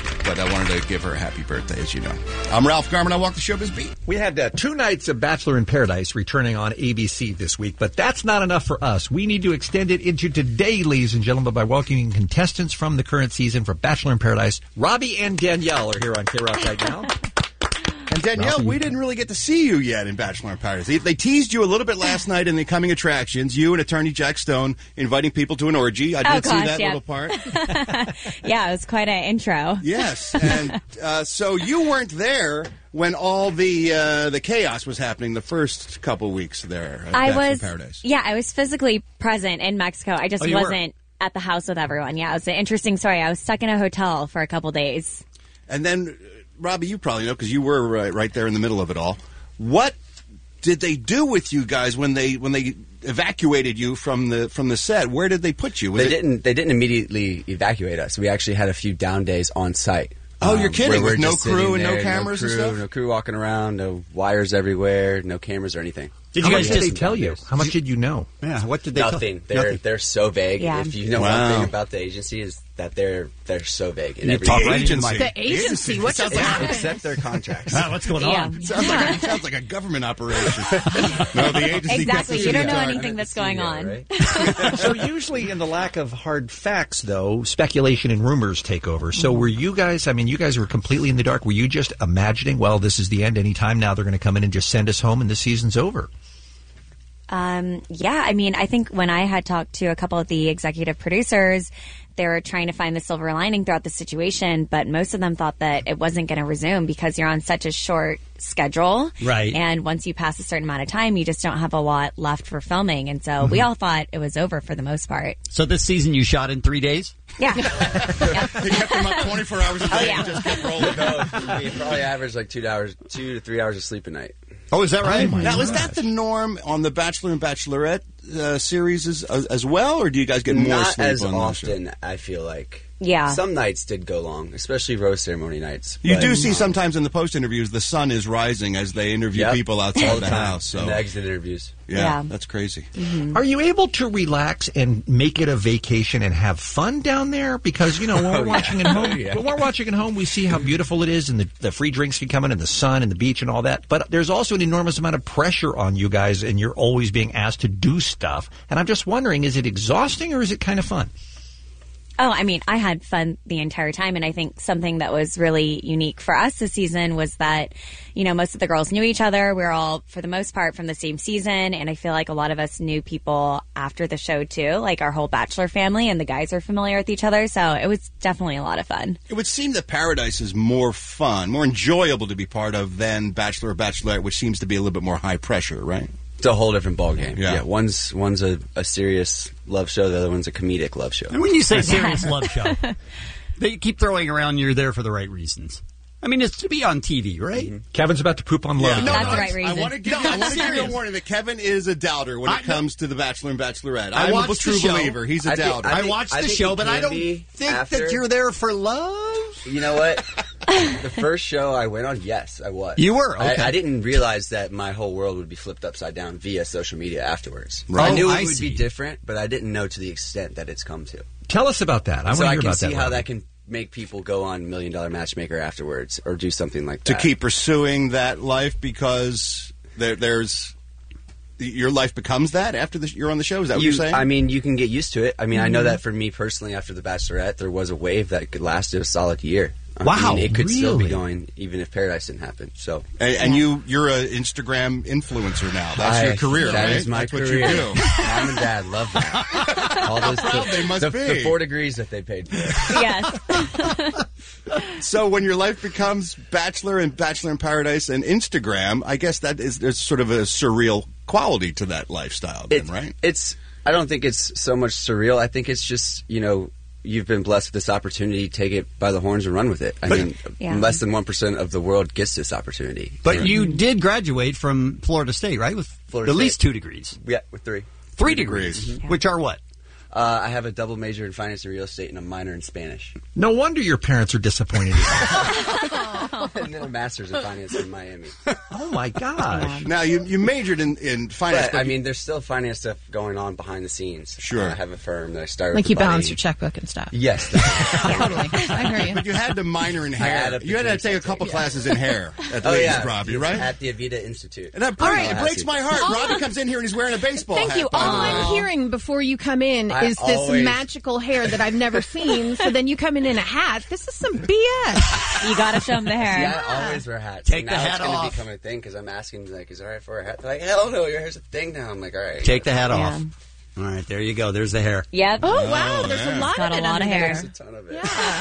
I wanted to give her a happy birthday, as you know. I'm Ralph Garman. I walk the showbiz beat. We had 2 nights of Bachelor in Paradise returning on ABC this week, but that's not enough for us. We need to extend it into today, ladies and gentlemen, by welcoming contestants from the current season for Bachelor in Paradise. Robbie and Danielle are here on K-Rock right now. And Danielle, we didn't really get to see you yet in Bachelor in Paradise. They teased you a little bit last night in the coming attractions. You and attorney Jack Stone inviting people to an orgy. I did see that little part. Yeah, it was quite an intro. Yes, and so you weren't there when all the chaos was happening the first couple weeks there at Bachelor in Paradise. Yeah, I was physically present in Mexico. I just wasn't at the house with everyone. Yeah, it was an interesting story. I was stuck in a hotel for a couple days. And then, Robbie, you probably know because you were right there in the middle of it all. What did they do with you guys when they evacuated you from the set? Where did they put you? They didn't immediately evacuate us. We actually had a few down days on site. Oh, you're kidding! With no crew and no cameras and stuff. No crew walking around, no wires everywhere, no cameras or anything. How much did they tell you? How much did you know? Yeah, what did they Nothing. They're so vague. Yeah. If you know one thing about the agency is that they're so vague. And every agency. The agency. What does that mean? Accept their contracts. What's going on? Sounds like a government operation. No, the agency. Exactly. You don't know anything that's going on. Right? So usually in the lack of hard facts, though, speculation and rumors take over. So were you guys, you guys were completely in the dark. Were you just imagining, well, this is the end any time now, they're going to come in and just send us home and the season's over? Yeah, I think when I had talked to a couple of the executive producers, they were trying to find the silver lining throughout the situation, but most of them thought that it wasn't going to resume because you're on such a short schedule. Right. And once you pass a certain amount of time, you just don't have a lot left for filming. And so we all thought it was over for the most part. So this season you shot in 3 days? Yeah. They kept them up 24 hours a day and just kept rolling. No, we probably averaged like 2 to 3 hours of sleep a night. Oh, is that right? Oh, now, is that the norm on The Bachelor and Bachelorette series as well, or do you guys get more Not sleep as on the show? often, I feel like. Yeah. Some nights did go long, especially rose ceremony nights. You But, do see sometimes in the post interviews the sun is rising as they interview Yep. people all outside the the time. house. So And the exit interviews. yeah, that's crazy. Are you able to relax and make it a vacation and have fun down there? Because when we're watching at home, when we're watching at home, we see how beautiful it is, and the free drinks can come in, and the sun, and the beach, and all that. But there's also an enormous amount of pressure on you guys, and you're always being asked to do stuff. And I'm just wondering, is it exhausting or is it kind of fun? Oh, I mean, I had fun the entire time, and I think something that was really unique for us this season was that, most of the girls knew each other. We were all, for the most part, from the same season, and I feel like a lot of us knew people after the show, too, like our whole Bachelor family, and the guys are familiar with each other, so it was definitely a lot of fun. It would seem that Paradise is more fun, more enjoyable to be part of than Bachelor or Bachelorette, which seems to be a little bit more high pressure, right? It's a whole different ballgame. Yeah. One's a serious love show, the other one's a comedic love show. And when you say serious love show, they keep throwing around you're there for the right reasons. I mean, it's to be on TV, right? Mm-hmm. Kevin's about to poop on love. That's the right reason. I want to give you a warning that Kevin is a doubter when it comes to The Bachelor and Bachelorette. I'm a true believer. He's a doubter. I watched the show, but I don't think that you're there for love. You know what? The first show I went on, yes, I was. You were? Okay. I didn't realize that my whole world would be flipped upside down via social media afterwards. Right. I knew I it would see. be different, but I didn't know to the extent that it's come to. Tell us about that. I want So to I hear can about see that. how Robbie. that can make people go on $1 Million Matchmaker afterwards or do something like To that. keep pursuing that life because your life becomes that after you're on the show? Is that what you're saying? I mean, you can get used to it. I mean, I know that for me personally, after The Bachelorette, there was a wave that could last a solid year. Wow, I mean, it could still be really? going even if Paradise didn't happen. So, and you're an Instagram influencer now. That's your career, that right? is my That's career. what you do. Mom and Dad love that. All those proud they must be. the 4 degrees that they paid for. Yes. So when your life becomes Bachelor and Bachelor in Paradise and Instagram, I guess there's sort of a surreal quality to that lifestyle, then, right? I don't think it's so much surreal. I think it's just, you've been blessed with this opportunity. Take it by the horns and run with it. I mean, less than 1% of the world gets this opportunity. But you did graduate from Florida State, right? With Florida at State. least 2 degrees. Yeah, with 3. 3 degrees, which are what? I have a double major in finance and real estate and a minor in Spanish. No wonder your parents are disappointed. And then a master's in finance in Miami. Oh, my gosh. Now, you majored in finance. But, I mean, there's still finance stuff going on behind the scenes. Sure. I have a firm that I started Like with you a buddy. balance your checkbook and stuff. Yes. Totally. I hear you. But you had to minor in I hair. had a You had to degree take a couple classes in hair at the age of Robbie, right? At the Avita Institute. And that breaks my heart. Robbie comes in here and he's wearing a baseball hat. Thank you. by All the way. I'm hearing before you come in I is this always- magical hair that I've never seen. So then you come in a hat. This is some BS. You got to show them the See, hair. I always wear hats. Take And the now hat it's gonna off. become a thing because I'm asking, like, is it all right for a hat? They're like, hell no, your hair's a thing now. I'm like, all right. Take the hat Yeah. off. All right, there you go. There's the hair. Yep. Oh, wow. There's a lot Got of a it lot of under hair. there. There's a ton of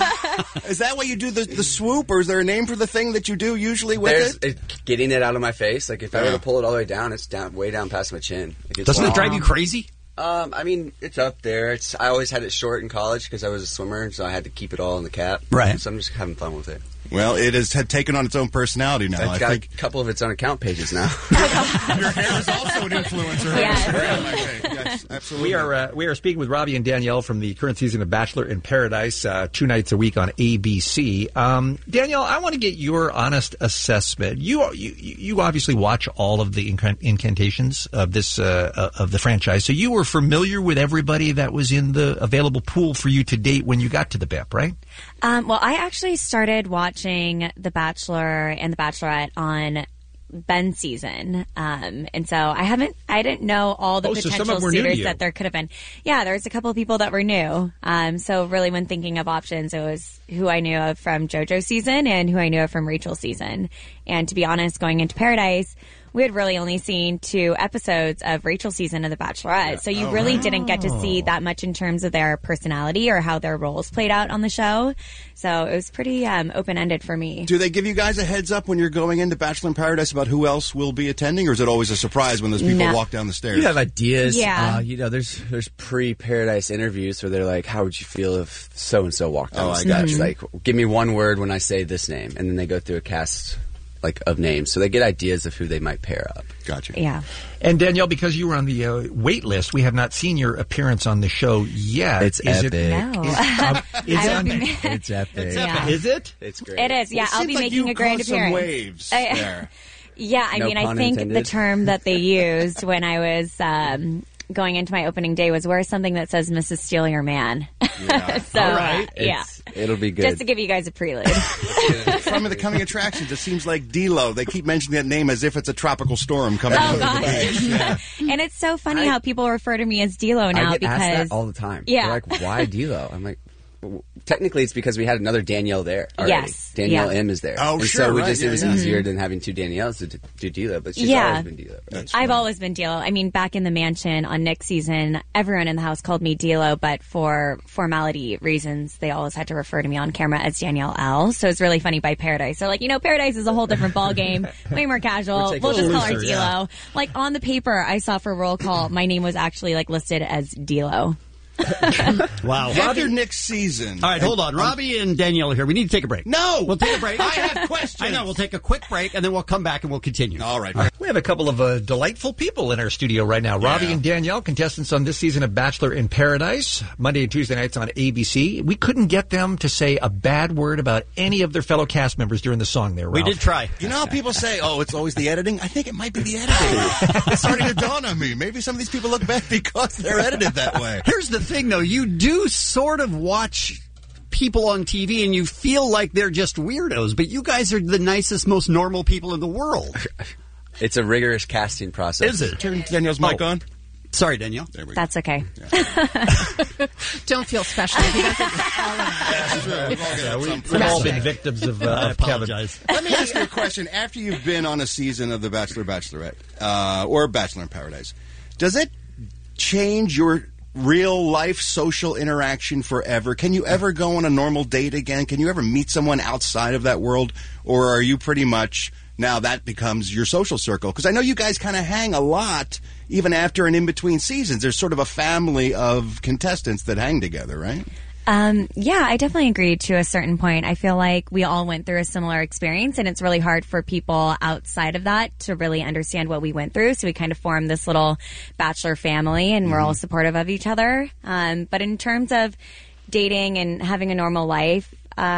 it. Is that why you do the swoop, or is there a name for the thing that you do usually with There's it? getting it out of my face. Like, if I were Yeah. to pull it all the way down, it's way down past my chin. Like, it's Doesn't it long. drive you crazy? I mean, it's up there. I always had it short in college because I was a swimmer, so I had to keep it all in the cap. Right. So I'm just having fun with it. Well, it has taken on its own personality now. I've I got think a couple of its own account pages now. your hair is also an influencer. Yes. Yes, absolutely. We are speaking with Robbie and Danielle from the current season of Bachelor in Paradise, 2 nights a week on ABC. Danielle, I want to get your honest assessment. You obviously watch all of the incantations of this of the franchise, so you were familiar with everybody that was in the available pool for you to date when you got to the BEP, right? Well, I actually started watching The Bachelor and The Bachelorette on Ben's season. And so I didn't know all the Oh, so some potential of them were new to suitors you. that there could have been. Yeah, there was a couple of people that were new. So really when thinking of options, it was who I knew of from JoJo's season and who I knew of from Rachel's season. And to be honest, going into Paradise, we had really only seen 2 episodes of Rachel's season of The Bachelorette. So you really didn't get to see that much in terms of their personality or how their roles played out on the show. So it was pretty open-ended for me. Do they give you guys a heads up when you're going into Bachelor in Paradise about who else will be attending, or is it always a surprise when those people No. walk down the stairs? You have ideas. Yeah. There's pre-Paradise interviews where they're like, how would you feel if so-and-so walked down Oh, the I steps? got you. Like, give me one word when I say this name. And then they go through a cast like of names, so they get ideas of who they might pair up. Gotcha. Yeah. And Danielle, because you were on the wait list, we have not seen your appearance on the show yet. It's epic. It's epic. Yeah. Is it? It's great. It is. Yeah, Well, it I'll seems be like making you a grand caused some appearance. waves there. Yeah, I No mean, I pun think intended. the term that they used when I was going into my opening day was wear something that says Mrs. Steal Your Man. Yeah. So, All right. yeah. It'll be good. Just to give you guys a prelude. From the coming attractions, it seems like D-Lo. They keep mentioning that name as if it's a tropical storm coming Oh, over the gosh. place. Yeah. And it's so funny how people refer to me as D-Lo now I get because asked that all the time. Yeah. They're like, why D-Lo? I'm like, well, technically it's because we had another Danielle there already. Yes. Danielle Yeah. M is there. Oh, and sure, so we right, just, yeah, it was yeah. easier than having two Danielles to do D-Lo, but she's Yeah. always been D-Lo. Right? I've always been D-Lo. I mean, back in the mansion on Nick's season, everyone in the house called me D-Lo, but for formality reasons, they always had to refer to me on camera as Danielle L. So it's really funny by Paradise. They're like, Paradise is a whole different ballgame, way more casual. taking We'll it just a call her looser, D-Lo. yeah. Like on the paper I saw for roll call, my name was actually like listed as D-Lo. Wow. After Nick's season. All right, hold on. Robbie and Danielle are here. We need to take a break. No! We'll take a break. I have questions. I know. We'll take a quick break, and then we'll come back and we'll continue. All right. We have a couple of delightful people in our studio right now. Robbie and Danielle, contestants on this season of Bachelor in Paradise, Monday and Tuesday nights on ABC. We couldn't get them to say a bad word about any of their fellow cast members during the song there, We Ralph. did try. You know how people say, oh, it's always the editing? I think it might be the editing. It's starting to dawn on me. Maybe some of these people look bad because they're edited that way. Here's the thing, though. You do sort of watch people on TV and you feel like they're just weirdos, but you guys are the nicest, most normal people in the world. It's a rigorous casting process. Is it? Turn Danielle's mic on. Sorry, Danielle. There we go. That's okay. Don't feel special. He doesn't That's true. We've all been victims of I Kevin. apologize. Let me ask you a question. After you've been on a season of The Bachelor, Bachelorette, or Bachelor in Paradise, does it change your real life social interaction forever? Can you ever go on a normal date again? Can you ever meet someone outside of that world? Or are you pretty much, now that becomes your social circle? Because I know you guys kind of hang a lot, even after and in between seasons. There's sort of a family of contestants that hang together, right? Yeah, I definitely agree to a certain point. I feel like we all went through a similar experience, and it's really hard for people outside of that to really understand what we went through. So we kind of formed this little Bachelor family, and we're all supportive of each other. But in terms of dating and having a normal life,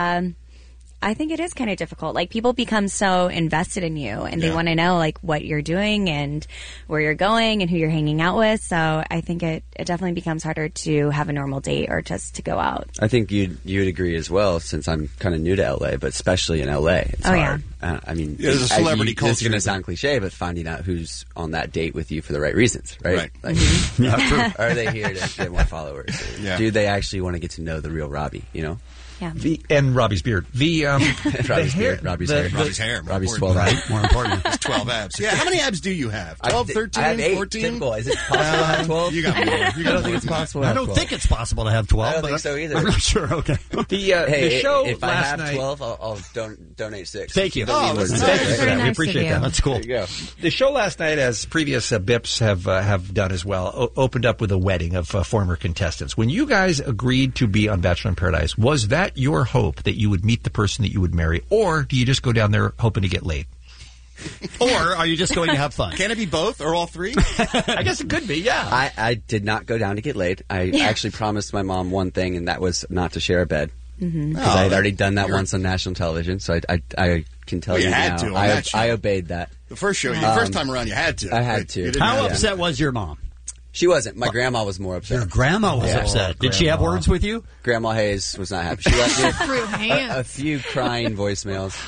I think it is kind of difficult. Like, people become so invested in you, and they want to know, like, what you're doing and where you're going and who you're hanging out with. So I think it definitely becomes harder to have a normal date or just to go out. I think you'd agree as well, since I'm kind of new to LA, but especially in LA, it's hard. I mean, there's a celebrity culture. This is going to sound cliche, but finding out who's on that date with you for the right reasons, right? Right. Like, are they here to get more followers? Yeah. Do they actually want to get to know the real Robbie? You know. Yeah. And Robbie's beard. Robbie's beard, Robbie's hair. Robbie's hair. Robbie's 12 abs. More important. It's 12 abs. Yeah, how many abs do you have? 12, 13, I have 8. 14? Typical. Is it possible to have 12? You got more. I don't think it's possible to I have don't 12. think it's possible to have 12. I don't but think so either. I'm not sure. Okay. The show if I last have night. 12, I'll donate 6. Thank you. Don't need more than Thank you that, for right? that. We nice appreciate of that. you. That's cool. There you go. The show last night, as previous BIPs have done as well, opened up with a wedding of former contestants. When you guys agreed to be on Bachelor in Paradise, was that your hope that you would meet the person that you would marry, or do you just go down there hoping to get laid? Or are you just going to have fun? Can it be both or all three? I guess it could be, yeah. I did not go down to get laid. I actually promised my mom one thing, and that was not to share a bed. Because I had already done that once on national television, so I can tell Well, you you had now. to on that show. I obeyed that. The first show, the first time around, you had to. I had to. You didn't How have to. upset was your mom? She wasn't. My grandma was more upset. Your grandma was upset. Did she have words with you? Grandma Hayes was not happy. She left me threw hands. a few crying voicemails.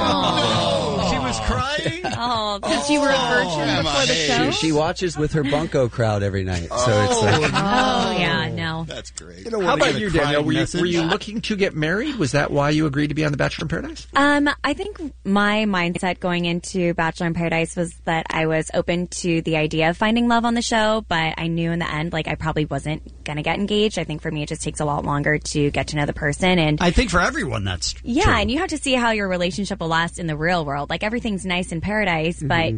She was crying? Oh, Because you were a virgin before the show? She watches with her bunko crowd every night. So it's like, oh yeah, no. That's great. How about you, Danielle? Were you looking to get married? Was that why you agreed to be on The Bachelor in Paradise? I think my mindset going into Bachelor in Paradise was that I was open to the idea of finding love on the show, but I knew in the end, like, I probably wasn't going to get engaged. I think for me, it just takes a lot longer to get to know the person. And I think for everyone that's true. and you have to see how your relationship will last in the real world. Like, everything's nice in paradise, but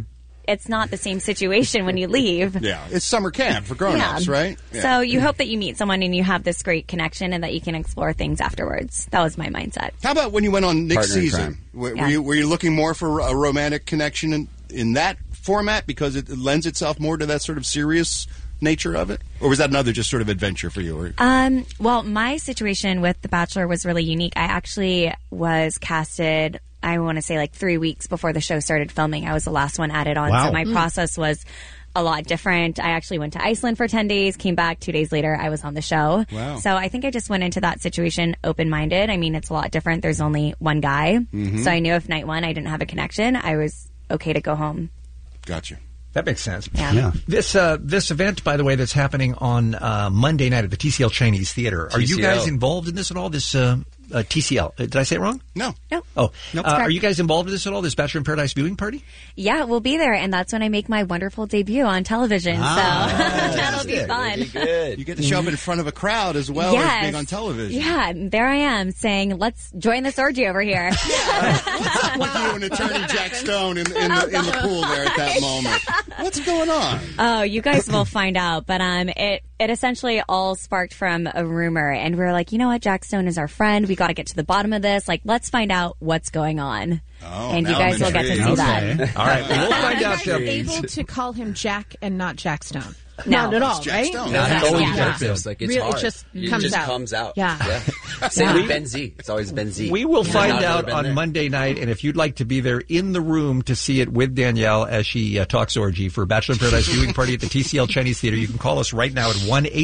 it's not the same situation when you leave. Yeah, it's summer camp for grown-ups, right? Yeah. So you hope that you meet someone and you have this great connection and that you can explore things afterwards. That was my mindset. How about when you went on Nick's Partner in season? crime. Were you looking more for a romantic connection in that format because it lends itself more to that sort of serious nature of it? Or was that another just sort of adventure for you? Well, my situation with The Bachelor was really unique. I actually was casted, I want to say like 3 weeks before the show started filming. I was the last one added on. Wow. So my process was a lot different. I actually went to Iceland for 10 days, came back 2 days later, I was on the show. Wow. So I think I just went into that situation open-minded. I mean, it's a lot different. There's only one guy. Mhm. So I knew if night one I didn't have a connection, I was okay to go home. Gotcha. That makes sense. Yeah. This event, by the way, that's happening on Monday night at the TCL Chinese Theater. Are you guys involved in this at all? This TCL. Did I say it wrong? No. Oh. Nope. Are you guys involved in this at all? This Bachelor in Paradise viewing party? Yeah, we'll be there, and that's when I make my wonderful debut on television. So that'll be fun. You get to show up in front of a crowd as well as being on television. Yeah, there I am saying, let's join this orgy over here. What's up with you and attorney Jack Stone in the pool there at that moment? What's going on? Oh, you guys will find out. But it essentially all sparked from a rumor, and we were like, you know what, Jack Stone is our friend. We got to get to the bottom of this. Like, let's find out what's going on. And you guys will get to see that. All right, we'll find out. Are you able to call him Jack and not Jack Stone? No. Not at all, It's Jack right? Stone. Not always Yeah. Jack Stone. Like, it's Really, hard. it just It comes just out. comes out. Yeah. Same Yeah. with Ben Z. It's always Ben Z. We will find Not out been on there. Monday night, and if you'd like to be there in the room to see it with Danielle as she talks orgy for Bachelor in Paradise viewing party at the TCL Chinese Theater, you can call us right now at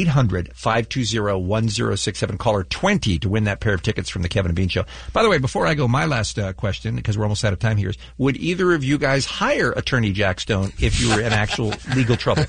1-800-520-1067, caller 20 to win that pair of tickets from the Kevin and Bean Show. By the way, before I go, my last question, because we're almost out of time here, is would either of you guys hire attorney Jack Stone if you were in actual legal trouble?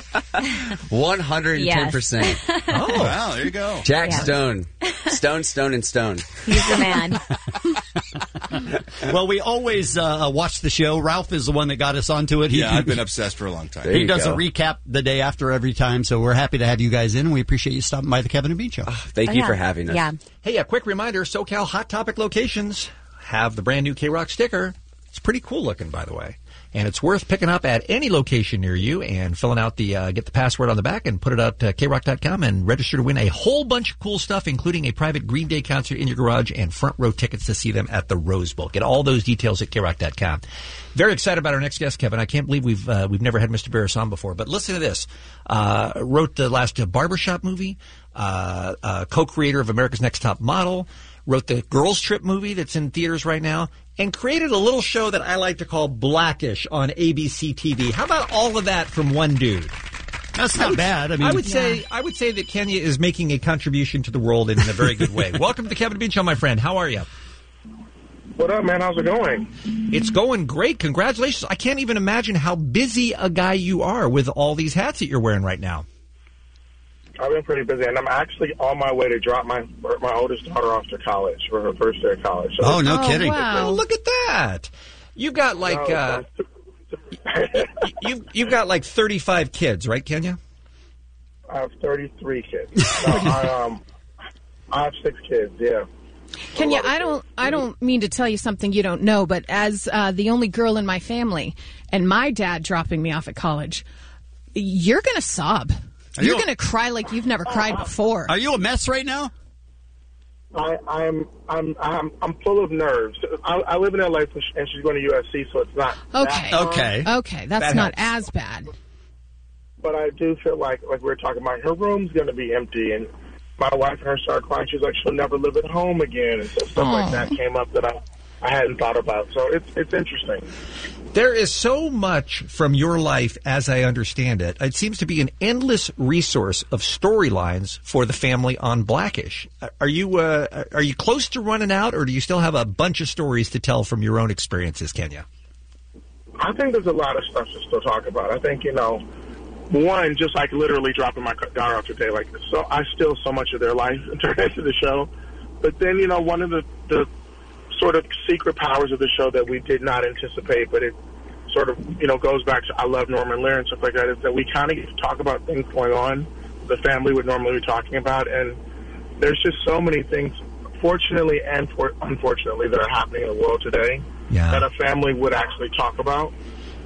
110%. Oh, wow, there you go. Jack Yeah. Stone. Stone, and Stone. He's the man. Well, we always watch the show. Ralph is the one that got us onto it. I've been obsessed for a long time. There He you does go. a recap the day after every time, so we're happy to have you guys in, and we appreciate you stopping by the Kevin and Bean Show. Thank you for having us. Yeah. Hey, a quick reminder, SoCal Hot Topic locations have the brand new K-Rock sticker. It's pretty cool looking, by the way. And it's worth picking up at any location near you and filling out the, get the password on the back and put it out krock.com and register to win a whole bunch of cool stuff, including a private Green Day concert in your garage and front row tickets to see them at the Rose Bowl. Get all those details at krock.com. Very excited about our next guest, Kevin. I can't believe we've never had Mr. Barris on before, but listen to this. Wrote the last Barbershop movie, co-creator of America's Next Top Model, wrote the Girls Trip movie that's in theaters right now, and created a little show that I like to call Blackish on ABC TV. How about all of that from one dude? That's not bad. I mean, I would say that Kenya is making a contribution to the world in a very good way. Welcome to the Kevin and Bean Show, my friend. How are you? What up, man? How's it going? It's going great. Congratulations. I can't even imagine how busy a guy you are with all these hats that you're wearing right now. I've been pretty busy, and I'm actually on my way to drop my oldest daughter off to college for her first day of college. So Oh, no kidding. Wow. Oh, look at that. You've got like you've got like 35 kids, right, Kenya? I have 33 kids. No, I have 6 kids. Yeah. Kenya, I don't mean to tell you something you don't know, but as the only girl in my family and my dad dropping me off at college, you're going to sob. You're going to cry like you've never cried before. Are you a mess right now? I'm full of nerves. I live in LA, and she's going to USC, so it's not Okay. that Okay, that's That not helps. as bad. But I do feel like we were talking about, her room's going to be empty, and my wife and her started crying. She's like, she'll never live at home again, and so stuff like that came up that I hadn't thought about. So it's interesting. There is so much from your life, as I understand it. It seems to be an endless resource of storylines for the family on Blackish. Are you close to running out, or do you still have a bunch of stories to tell from your own experiences, Kenya? I think there's a lot of stuff to still talk about. I think, one, just like literally dropping my daughter off today, like, so I steal so much of their life and turn it into the show. But then, one of the sort of secret powers of the show that we did not anticipate, but it sort of, goes back to I Love Norman Lear and stuff like that, is that we kind of get to talk about things going on the family would normally be talking about. And there's just so many things, fortunately and unfortunately, that are happening in the world today that a family would actually talk about.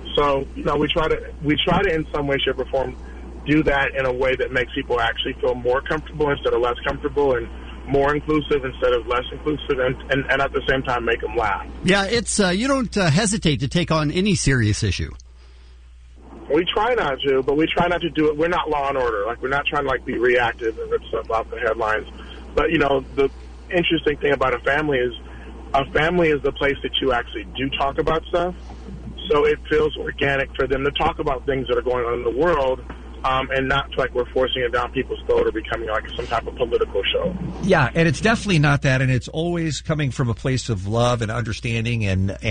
So, we try to in some way, shape, or form do that in a way that makes people actually feel more comfortable instead of less comfortable, and more inclusive instead of less inclusive, and at the same time make them laugh. Yeah, it's you don't hesitate to take on any serious issue. We try not to, but we try not to do it. We're not Law and Order. Like, we're not trying to be reactive and rip stuff off the headlines. But the interesting thing about a family is the place that you actually do talk about stuff. So it feels organic for them to talk about things that are going on in the world, and not like we're forcing it down people's throat or becoming like some type of political show. Yeah, and it's definitely not that, and it's always coming from a place of love and understanding,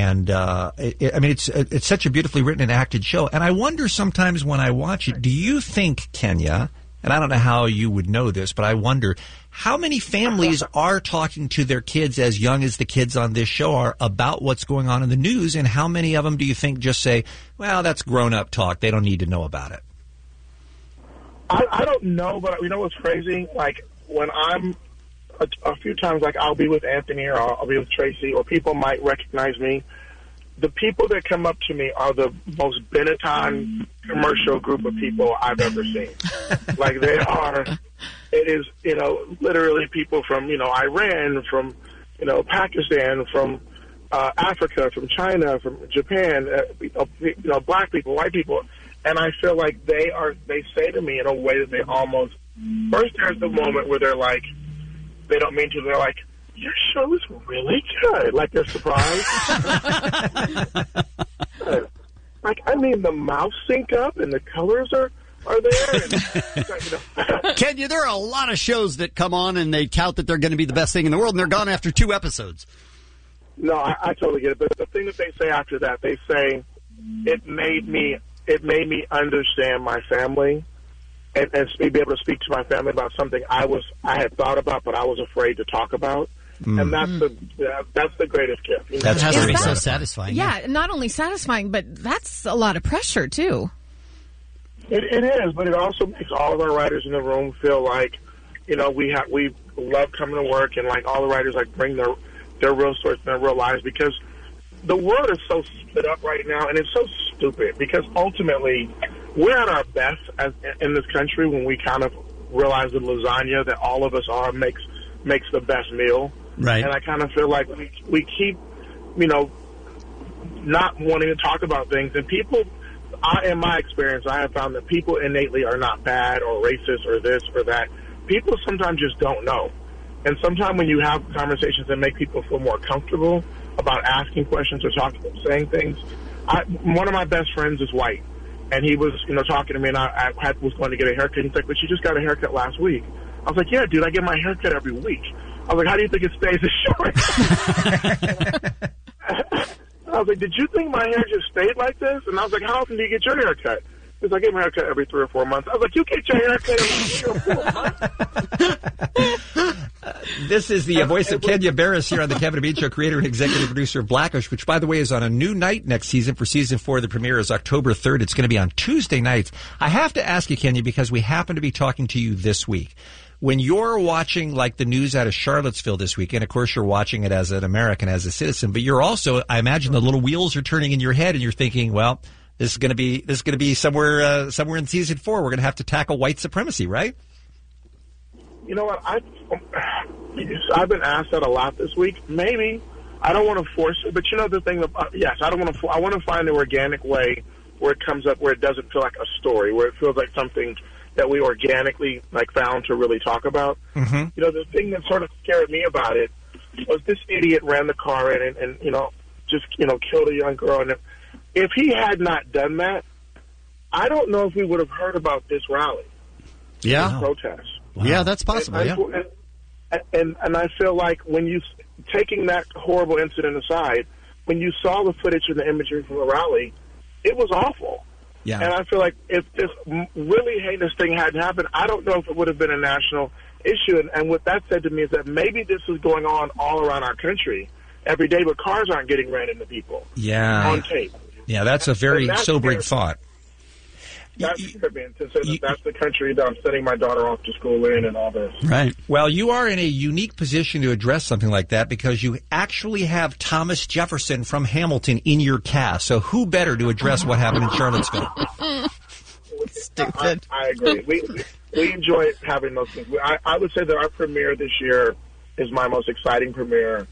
it's such a beautifully written and acted show. And I wonder sometimes when I watch it, do you think, Kenya, and I don't know how you would know this, but I wonder how many families are talking to their kids as young as the kids on this show are about what's going on in the news, and how many of them do you think just say, well, that's grown-up talk, they don't need to know about it? I don't know, but what's crazy? Like, when I'm a few times, like, I'll be with Anthony or I'll be with Tracy, or people might recognize me. The people that come up to me are the most Benetton commercial group of people I've ever seen. Like, they are, it is, literally people from, Iran, from, Pakistan, from Africa, from China, from Japan, black people, white people. And I feel like they say to me in a way that they almost, first there's the moment where they're like, they don't mean to, they're like, your show is really good. Like, they're surprised. Like, the mouths sync up and the colors are there. And, Kenya, there are a lot of shows that come on and they tout that they're going to be the best thing in the world, and they're gone after 2 episodes. No, I totally get it. But the thing that they say after that, they say, it made me understand my family and be able to speak to my family about something I had thought about, but I was afraid to talk about. And that's the greatest gift. That has to be so satisfying. Yeah, not only satisfying, but that's a lot of pressure too. It is, but it also makes all of our writers in the room feel like, we love coming to work, and like all the writers bring their real stories and their real lives, because the world is so split up right now, and it's so stupid, because ultimately we're at our best in this country when we kind of realize the lasagna that all of us are makes the best meal. Right. And I kind of feel like we keep, not wanting to talk about things. And people, in my experience, I have found that people innately are not bad or racist or this or that. People sometimes just don't know. And sometimes when you have conversations that make people feel more comfortable about asking questions or saying things. One of my best friends is white, and he was, talking to me, and I was going to get a haircut. He's like, but you just got a haircut last week. I was like, yeah, dude, I get my haircut every week. I was like, how do you think it stays as short? I was like, did you think my hair just stayed like this? And I was like, how often do you get your haircut? Because I get my haircut every 3 or 4 months. I was like, you get your haircut every 3 or 4 months? This is the voice of Kenya Barris here on the Kevin and Bean Show, creator and executive producer of Blackish, which, by the way, is on a new night next season for season 4. The premiere is October 3rd. It's going to be on Tuesday nights. I have to ask you, Kenya, because we happen to be talking to you this week. When you're watching, like, the news out of Charlottesville this week, and of course you're watching it as an American, as a citizen, but you're also, I imagine the little wheels are turning in your head, and you're thinking, well, this is going to be somewhere in season 4. We're going to have to tackle white supremacy, right? You know what? I've been asked that a lot this week. Maybe. I don't want to force it, but the thing, yes, I don't want to. I want to find an organic way where it comes up, where it doesn't feel like a story, where it feels like something that we organically found to really talk about. Mm-hmm. The thing that sort of scared me about it was this idiot ran the car in and just killed a young girl. And if he had not done that, I don't know if we would have heard about this rally. Yeah. This protest. Wow. Yeah, that's possible. And I feel like when you, taking that horrible incident aside, when you saw the footage and the imagery from the rally, it was awful. Yeah. And I feel like if this really heinous thing hadn't happened, I don't know if it would have been a national issue. And what that said to me is that maybe this is going on all around our country every day, but cars aren't getting ran into people. Yeah. On tape. Yeah, that's a very sobering thought. That's the Caribbean. To say that that's the country that I'm sending my daughter off to school in and all this. Right. Well, you are in a unique position to address something like that because you actually have Thomas Jefferson from Hamilton in your cast. So who better to address what happened in Charlottesville? Stupid. I agree. We enjoy having those things. I would say that our premiere this year is my most exciting premiere.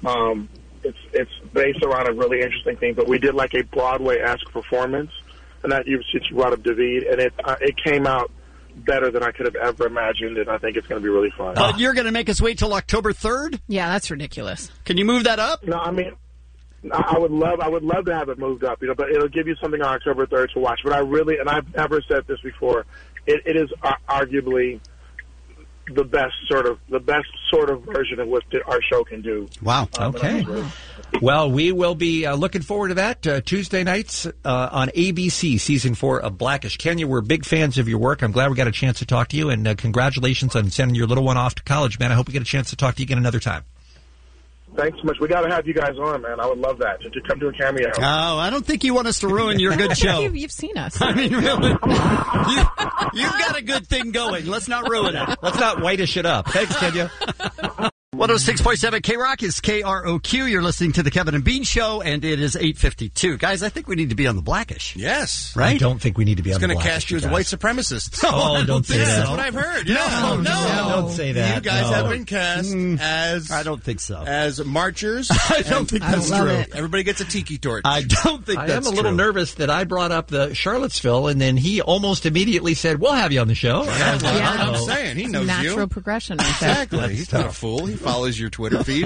It's based around a really interesting thing, but we did like a Broadway-esque performance, and that you brought up David, and it came out better than I could have ever imagined, and I think it's going to be really fun. But you're going to make us wait till October 3rd? Yeah, that's ridiculous. Can you move that up? No, I mean, I would love to have it moved up, but it'll give you something on October 3rd to watch. But and I've never said this before, it is arguably the best sort of version of what our show can do. Wow. Okay. Well, we will be looking forward to that Tuesday nights on ABC, Season 4 of Blackish. Kenya, we're big fans of your work. I'm glad we got a chance to talk to you, and congratulations on sending your little one off to college, man. I hope we get a chance to talk to you again another time. Thanks so much. We got to have you guys on, man. I would love that to come to a cameo. Oh, I don't think you want us to ruin your good show. You've seen us. I mean, really, you've got a good thing going. Let's not ruin it. Let's not whitish it up. Thanks, Kenya. 106.7 K-Rock is KROQ. You're listening to the Kevin and Bean Show, and it is 8:52. Guys, I think we need to be on the Blackish. Yes. Right? I don't think we need to be on the It's Blackish. going to cast you as white supremacists. Oh, don't say that. That's what I've heard. No, don't say that. You guys have been cast as... I don't think so. As marchers. I don't think that's true. Everybody gets a tiki torch. I don't think that's true. I am a little nervous that I brought up the Charlottesville, and then he almost immediately said, we'll have you on the show. Yeah, I'm saying. He knows Natural you. progression right there. Exactly. He's not a fool. He follows your Twitter feed.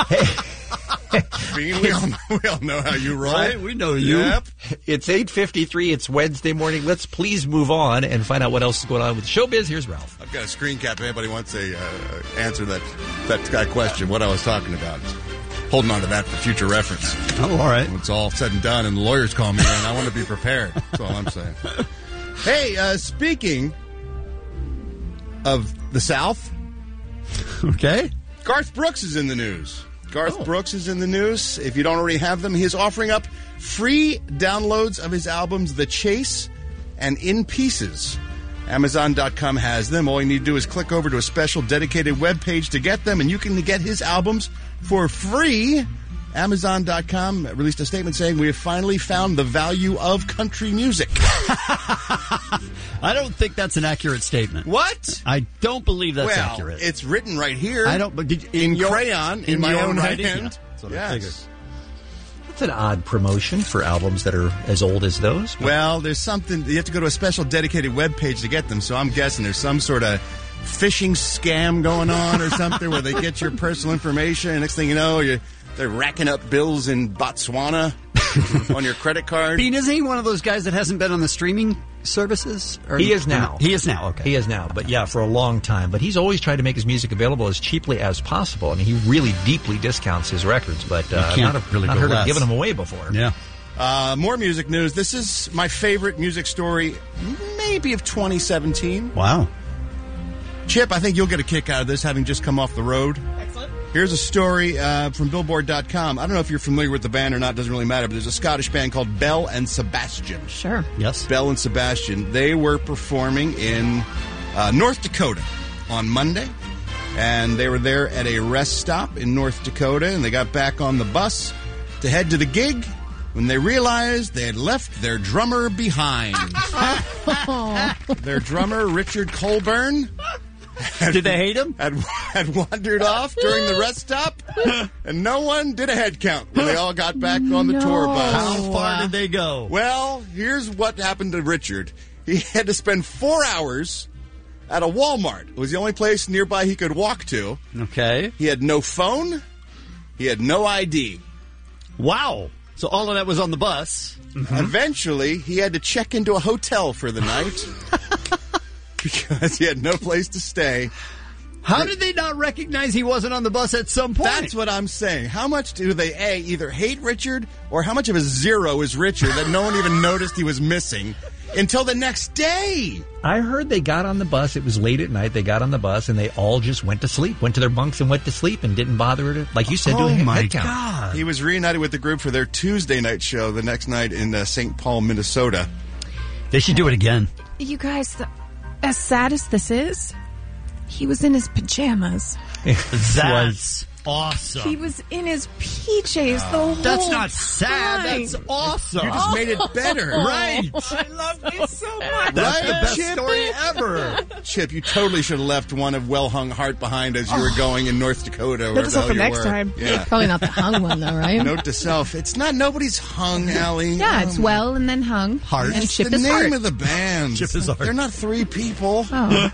Bean, we all know how you roll. Right? We know you. Yep. It's 8:53. It's Wednesday morning. Let's please move on and find out what else is going on with showbiz. Here's Ralph. I've got a screen cap. If anybody wants to answer that question, what I was talking about. Holding on to that for future reference. Oh, all right. When it's all said and done and the lawyers call me in, I want to be prepared. That's all I'm saying. Hey, speaking of the South. Okay. Garth Brooks is in the news. Brooks is in the news. If you don't already have them, he's offering up free downloads of his albums The Chase and In Pieces. Amazon.com has them. All you need to do is click over to a special dedicated web page to get them, and you can get his albums for free. Amazon.com released a statement saying, we have finally found the value of country music. I don't think that's an accurate statement. What? I don't believe that's accurate. It's written right here. I don't. But in crayon, in my own hand. Yeah, that's what I figured. That's an odd promotion for albums that are as old as those. Well, there's something. You have to go to a special dedicated web page to get them, so I'm guessing there's some sort of phishing scam going on or something where they get your personal information, and next thing you know, they're racking up bills in Botswana on your credit card. Bean, isn't he one of those guys that hasn't been on the streaming services? He is now. He is now, okay. He is now, but yeah, for a long time. But he's always tried to make his music available as cheaply as possible. I mean, he really deeply discounts his records, but not heard of giving them away before. Yeah. More music news. This is my favorite music story, maybe of 2017. Wow. Chip, I think you'll get a kick out of this, having just come off the road. Excellent. Here's a story from Billboard.com. I don't know if you're familiar with the band or not. Doesn't really matter. But there's a Scottish band called Belle and Sebastian. Sure. Yes. Belle and Sebastian. They were performing in North Dakota on Monday. And they were there at a rest stop in North Dakota. And they got back on the bus to head to the gig when they realized they had left their drummer behind. Their drummer, Richard Colburn. Did they hate him? Had wandered off during the rest stop, and no one did a head count when they all got back on the tour bus. How far did they go? Well, here's what happened to Richard. He had to spend 4 hours at a Walmart. It was the only place nearby he could walk to. Okay. He had no phone. He had no ID. Wow. So all of that was on the bus. Mm-hmm. Eventually, he had to check into a hotel for the night. Because he had no place to stay. How did they not recognize he wasn't on the bus at some point? That's what I'm saying. How much do they, either hate Richard, or how much of a zero is Richard that no one even noticed he was missing until the next day? I heard they got on the bus. It was late at night. They got on the bus, and they all just went to sleep, went to their bunks and went to sleep, and didn't bother to, like you said, do a head count. God. He was reunited with the group for their Tuesday night show the next night in St. Paul, Minnesota. They should do it again. You guys, as sad as this is, he was in his pajamas. That's awesome. He was in his PJs the whole That's not time. sad. That's awesome. You just made it better. Right. I love you so much. That's the best Chip? story ever. Chip, you totally should have left one of well-hung heart behind as you were going in North Dakota. Note to self for next time. Yeah. Probably not the hung one, though, right? Note to self. It's not nobody's hung, Allie. Yeah, it's well and then hung. Heart. And It's Chip the is name heart. of the band. Chip is heart. They're not three people. Oh.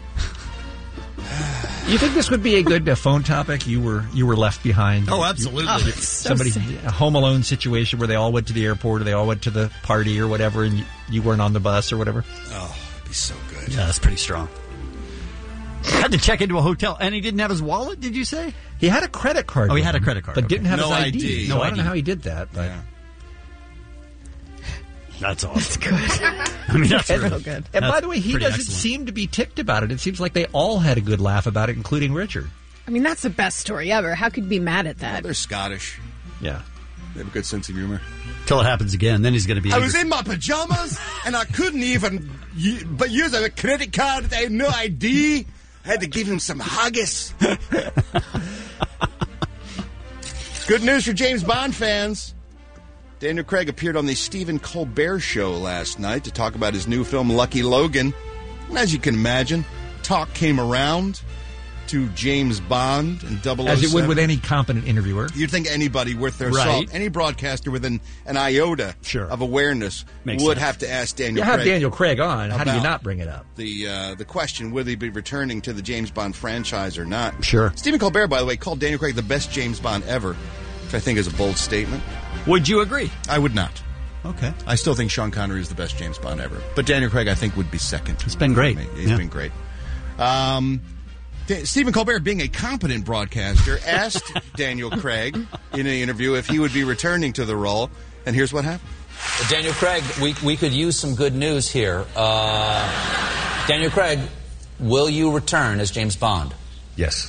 You think this would be a good phone topic? You were left behind. Oh, absolutely. Somebody, a Home Alone situation where they all went to the airport or they all went to the party or whatever, and you weren't on the bus or whatever. Oh, it'd be so good. Yeah, that's pretty strong. Had to check into a hotel, and he didn't have his wallet, did you say? He had a credit card. Oh, he with had a him, credit card. but Okay. didn't have No his ID. ID. So No I don't know ID. how he did that. But. Yeah. That's awesome. That's good. I mean, that's really good. And by that's the way, he pretty doesn't excellent. seem to be ticked about it. It seems like they all had a good laugh about it, including Richard. I mean, that's the best story ever. How could you be mad at Well, that? they're Scottish. Yeah. They have a good sense of humor. Till it happens again, then he's going to be I angry. was in my pajamas and I couldn't even use a credit card. I had no ID. I had to give him some haggis. Good news for James Bond fans. Daniel Craig appeared on the Stephen Colbert Show last night to talk about his new film, Lucky Logan. And as you can imagine, talk came around to James Bond and 007. As it would with any competent interviewer. You'd think anybody worth their Right. salt, any broadcaster with an iota of awareness Makes would sense. have to ask Daniel You Craig. have Daniel Craig on. How do you about not bring it up? The question, will he be returning to the James Bond franchise or not? Sure. Stephen Colbert, by the way, called Daniel Craig the best James Bond ever, which I think is a bold statement. Would you agree? I would not. Okay. I still think Sean Connery is the best James Bond ever. But Daniel Craig, I think, would be second. It's been great. He's been great. Stephen Colbert, being a competent broadcaster, asked Daniel Craig in an interview if he would be returning to the role, and here's what happened. Daniel Craig, we could use some good news here. Daniel Craig, will you return as James Bond? Yes.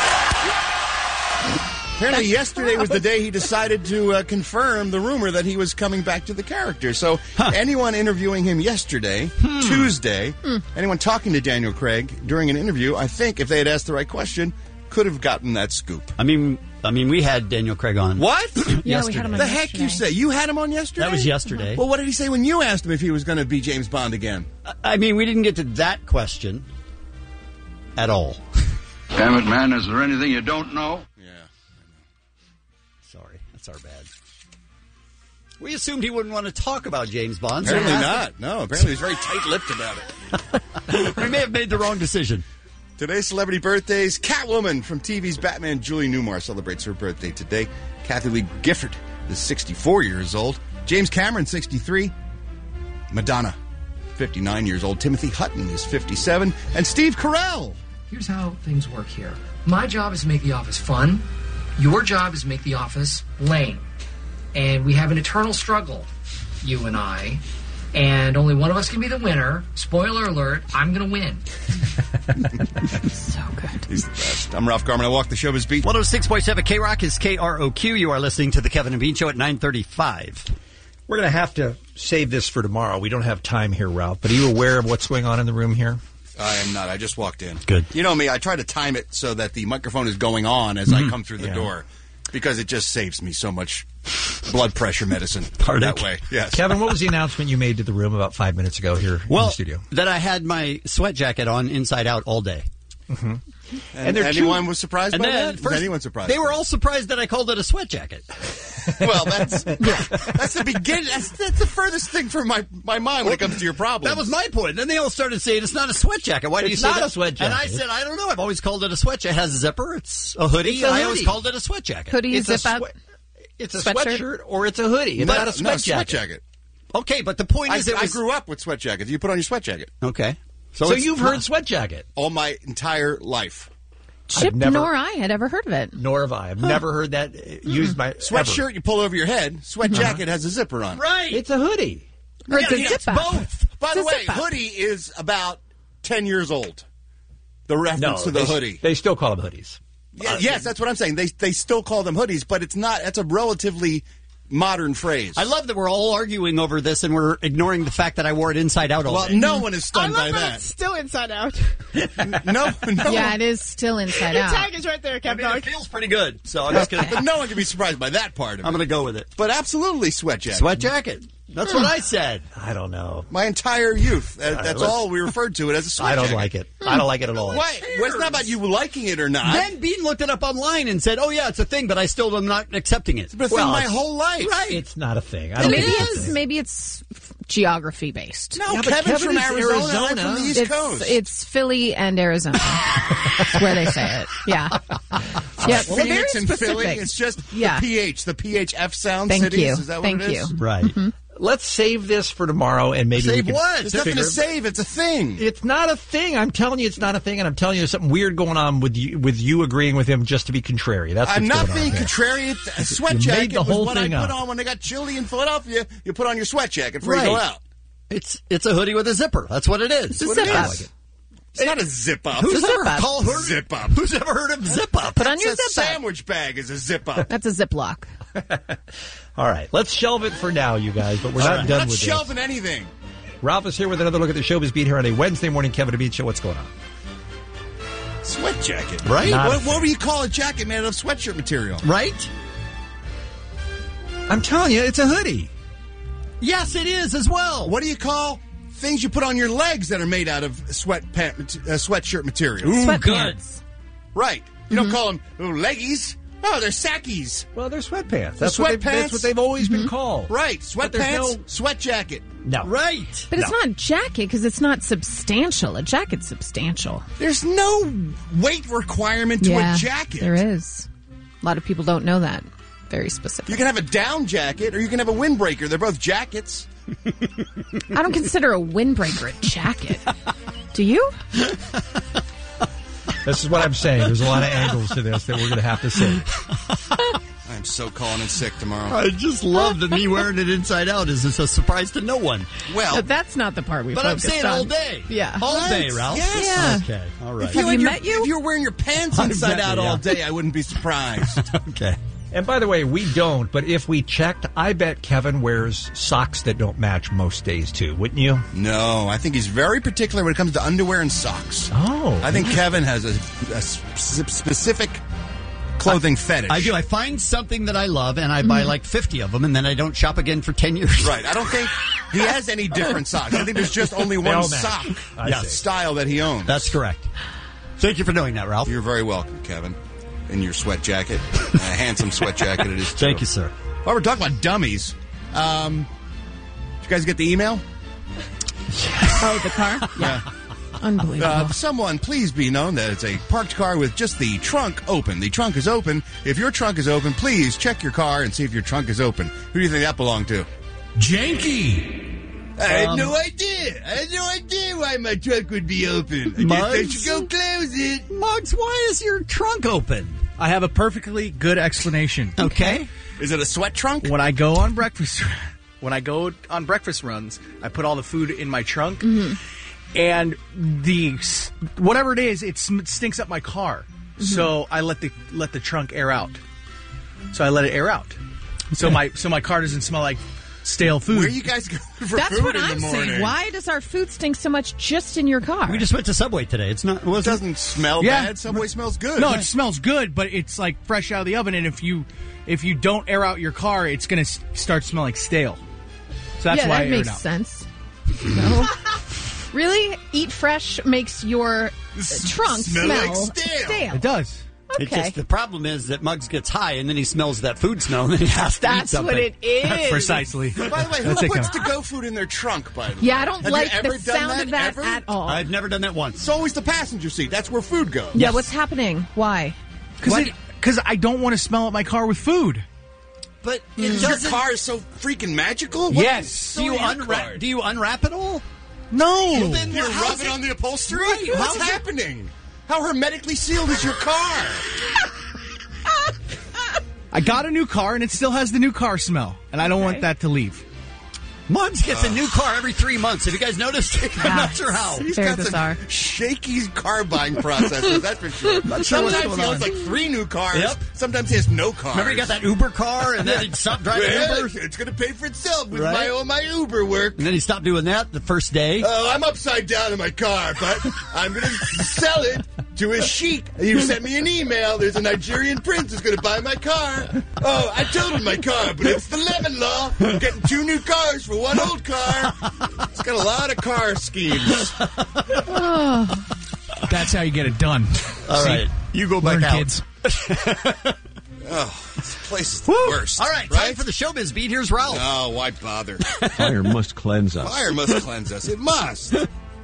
Apparently yesterday was the day he decided to confirm the rumor that he was coming back to the character. So anyone interviewing him yesterday, Tuesday, anyone talking to Daniel Craig during an interview, I think if they had asked the right question, could have gotten that scoop. I mean, we had Daniel Craig on. What? Yeah, we had him on The heck you say? You had him on yesterday? That was yesterday. Well, what did he say when you asked him if he was going to be James Bond again? I mean, we didn't get to that question at all. Damn it, man, is there anything you don't know? Sorry, that's our bad. We assumed he wouldn't want to talk about James Bond. Apparently so not. No, apparently he's very tight-lipped about it. We may have made the wrong decision. Today's celebrity birthdays. Catwoman from TV's Batman, Julie Newmar, celebrates her birthday today. Kathy Lee Gifford is 64 years old. James Cameron, 63. Madonna, 59 years old. Timothy Hutton is 57. And Steve Carell. Here's how things work here. My job is to make the office fun. Your job is to make the office lame. And we have an eternal struggle, you and I. And only one of us can be the winner. Spoiler alert, I'm going to win. So good. He's the best. I'm Ralph Garman. I walk the showbiz beat. 106.7 K-Rock is KROQ. You are listening to the Kevin and Bean Show at 9:35. We're going to have to save this for tomorrow. We don't have time here, Ralph. But are you aware of what's going on in the room here? I am not. I just walked in. Good. You know me, I try to time it so that the microphone is going on as I come through the door because it just saves me so much blood pressure medicine that way. Yes. Kevin, what was the announcement you made to the room about 5 minutes ago here in the studio? That I had my sweat jacket on inside out all day. Mm-hmm. And anyone was surprised by that? First, Was anyone surprised? They were all surprised that I called it a sweat jacket. Well, that's the beginning. That's the furthest thing from my mind when it comes to your problem. That was my point. Then they all started saying it's not a sweat jacket. Why do you It's say not that? a sweat jacket. And I said, I don't know. I've always called it a sweat jacket. It has a zipper. It's a hoodie. It's a I always hoodie. called it a sweat jacket. Hoodie, It's zip a up. It's a Sweatshirt? sweatshirt or it's a hoodie. It's not a sweat jacket. Okay, but the point is, I grew up with sweat jackets. You put on your sweat jacket. Okay. So you've heard sweat jacket all my entire life. Chip nor I had ever heard of it. Nor have I. I've never heard that used by Sweatshirt you pull over your head. Sweat jacket has a zipper on it. Right. It's a hoodie. Or it's a Yeah, zip it's up. both. By It's the a way, zip up. hoodie is about 10 years old. The reference to the they, hoodie. They still call them hoodies. Yes, that's what I'm saying. They still call them hoodies, but it's not. That's a relatively modern phrase. I love that we're all arguing over this and we're ignoring the fact that I wore it inside out all Well, day. no one is stunned by that. It's still inside out. No. Yeah, it is still inside out. The tag is right there, Captain. It feels pretty good, so I'm just going But no one can be surprised by that part of it. I'm going to go with it. But absolutely sweat jacket. Sweat jacket. That's what I said. I don't know. My entire youth. That's all we referred to it as a sweat I don't jacket. like it. I don't like it at all. Why? Well, it's not about you liking it or not. Then Bean looked it up online and said, "Oh yeah, it's a thing," but I still am not accepting it. It's been a thing my whole life. Right? It's not a thing. I don't think Maybe it's geography based. No, Yeah, but Kevin's Kevin from is Arizona. I'm from the East Coast. It's Philly and Arizona. That's where they say it. Yeah. Yeah. Well, very Phoenix and specific. Philly. It's just Yeah. the PH, the PHF sound Thank cities. you. Is that Thank what it you. is? Right. Let's save this for tomorrow and maybe we Save can what? There's nothing to save. It's a thing. It's not a thing. I'm telling you, it's not a thing, and I'm telling you, there's something weird going on with you agreeing with him just to be contrary. That's what's I'm not going on being here. contrary. A sweat You made jacket the was whole what I thing put up. on when it got chilly in Philadelphia. You put on your sweat jacket before you go Right. out. It's a hoodie with a zipper. That's what it is. It's a What it zip up. is. It's not a zip up. Who's It's a ever zip up. called her Zip up. Who's ever heard of zip up? Put on your It's a zip up. sandwich bag is a zip up. That's a Ziploc. All right, let's shelve it for now, you guys, but we're not We're done not with shelving anything. this. Ralph is here with another look at the showbiz beat here on a Wednesday morning Kevin and Bean show. What's going on? Sweat jacket. Right? Not a What do you call a jacket made out of sweatshirt material? Right? I'm telling you, it's a hoodie. Yes, it is as well. What do you call things you put on your legs that are made out of sweatshirt material? Ooh, good. Sweatpants. Right. You don't call them leggies. Oh, they're sackies. Well, they're sweatpants. That's Sweatpants. what they've always been called. Right. But there's Sweatpants, no- sweat jacket. No. Right. But it's not a jacket because it's not substantial. A jacket's substantial. There's no weight requirement to a jacket. There is. A lot of people don't know that. Very specific. You can have a down jacket or you can have a windbreaker. They're both jackets. I don't consider a windbreaker a jacket. Do you? This is what I'm saying. There's a lot of angles to this that we're going to have to see. I'm so calling in sick tomorrow. I just love that me wearing it inside out is a surprise to no one. Well, But that's not the part we But I'm focused saying on. all day. Yeah. All day, Ralph. Yes. Yeah. Okay. All right. Have you met you? If you were wearing your pants I've inside met out you, all yeah. day, I wouldn't be surprised. Okay. And by the way, we don't, but if we checked, I bet Kevin wears socks that don't match most days too, wouldn't you? No, I think he's very particular when it comes to underwear and socks. Oh. I think Kevin has a specific clothing fetish. I do. I find something that I love, and I buy like 50 of them, and then I don't shop again for 10 years. Right. I don't think he has any different socks. I think there's just only one all match. sock I see. style that he owns. That's correct. Thank you for doing that, Ralph. You're very welcome, Kevin. In your sweat jacket. A handsome sweat jacket it is, too. Thank you, sir. While we're talking about dummies, did you guys get the email? Oh, the car? Yeah. Unbelievable. Someone, please be known that it's a parked car with just the trunk open. The trunk is open. If your trunk is open, please check your car and see if your trunk is open. Who do you think that belonged to? Janky. I had no idea. I had no idea why my trunk would be open. I guess I should go close it. Muggs, why is your trunk open? I have a perfectly good explanation. Okay. Is it a sweat trunk? When I go on breakfast runs, I put all the food in my trunk, and whatever it is, it stinks up my car. So I let the trunk air out. So I let it air out. So my car doesn't smell like stale food. Where you guys go for That's food what in I'm the morning? saying. Why does our food stink so much just in your car? We just went to Subway today. It's not. It doesn't smell bad. Subway smells good. No, it smells good, but it's like fresh out of the oven. And if you don't air out your car, it's going to start smelling stale. So that's why I that air makes it out. sense. No. Really? Eat Fresh makes your trunk Smell like stale. It does. It's Okay. just the problem is that Muggs gets high and then he smells that food smell and then he has to eat That's something. what it is. Precisely. By the way, who puts to-go food in their trunk, by the way? Yeah, I don't Have like you ever the sound done of that ever? at all. I've never done that once. It's always the passenger seat. That's where food goes. Yeah, what's happening? Why? Because I don't want to smell up my car with food. But Your car is so freaking magical? Yes. Do you unwrap it all? No. Well, then you rub it on the upholstery? Right. What's happening? How hermetically sealed is your car? I got a new car, and it still has the new car smell, and I don't want that to leave. Muggs gets a new car every 3 months. Have you guys noticed? I'm not sure how. He's got some shaky car buying process, that's for sure. Sometimes he owns like 3 new cars. Yep. Sometimes he has no cars. Remember he got that Uber car and then he stopped driving Uber? It's going to pay for itself with Right. my Uber work. And then he stopped doing that the first day. Oh, I'm upside down in my car, but I'm going to sell it to a sheik. He sent me an email. There's a Nigerian prince who's going to buy my car. Oh, I totaled my car, but it's the lemon law. I'm getting 2 new cars for 1 old car. It's got a lot of car schemes. That's how you get it done. All right. You go back Learn, out. kids. Oh, this place is the worst. All right, time for the showbiz beat. Here's Ralph. Oh, why bother? Fire must cleanse us. Fire must cleanse us. It must.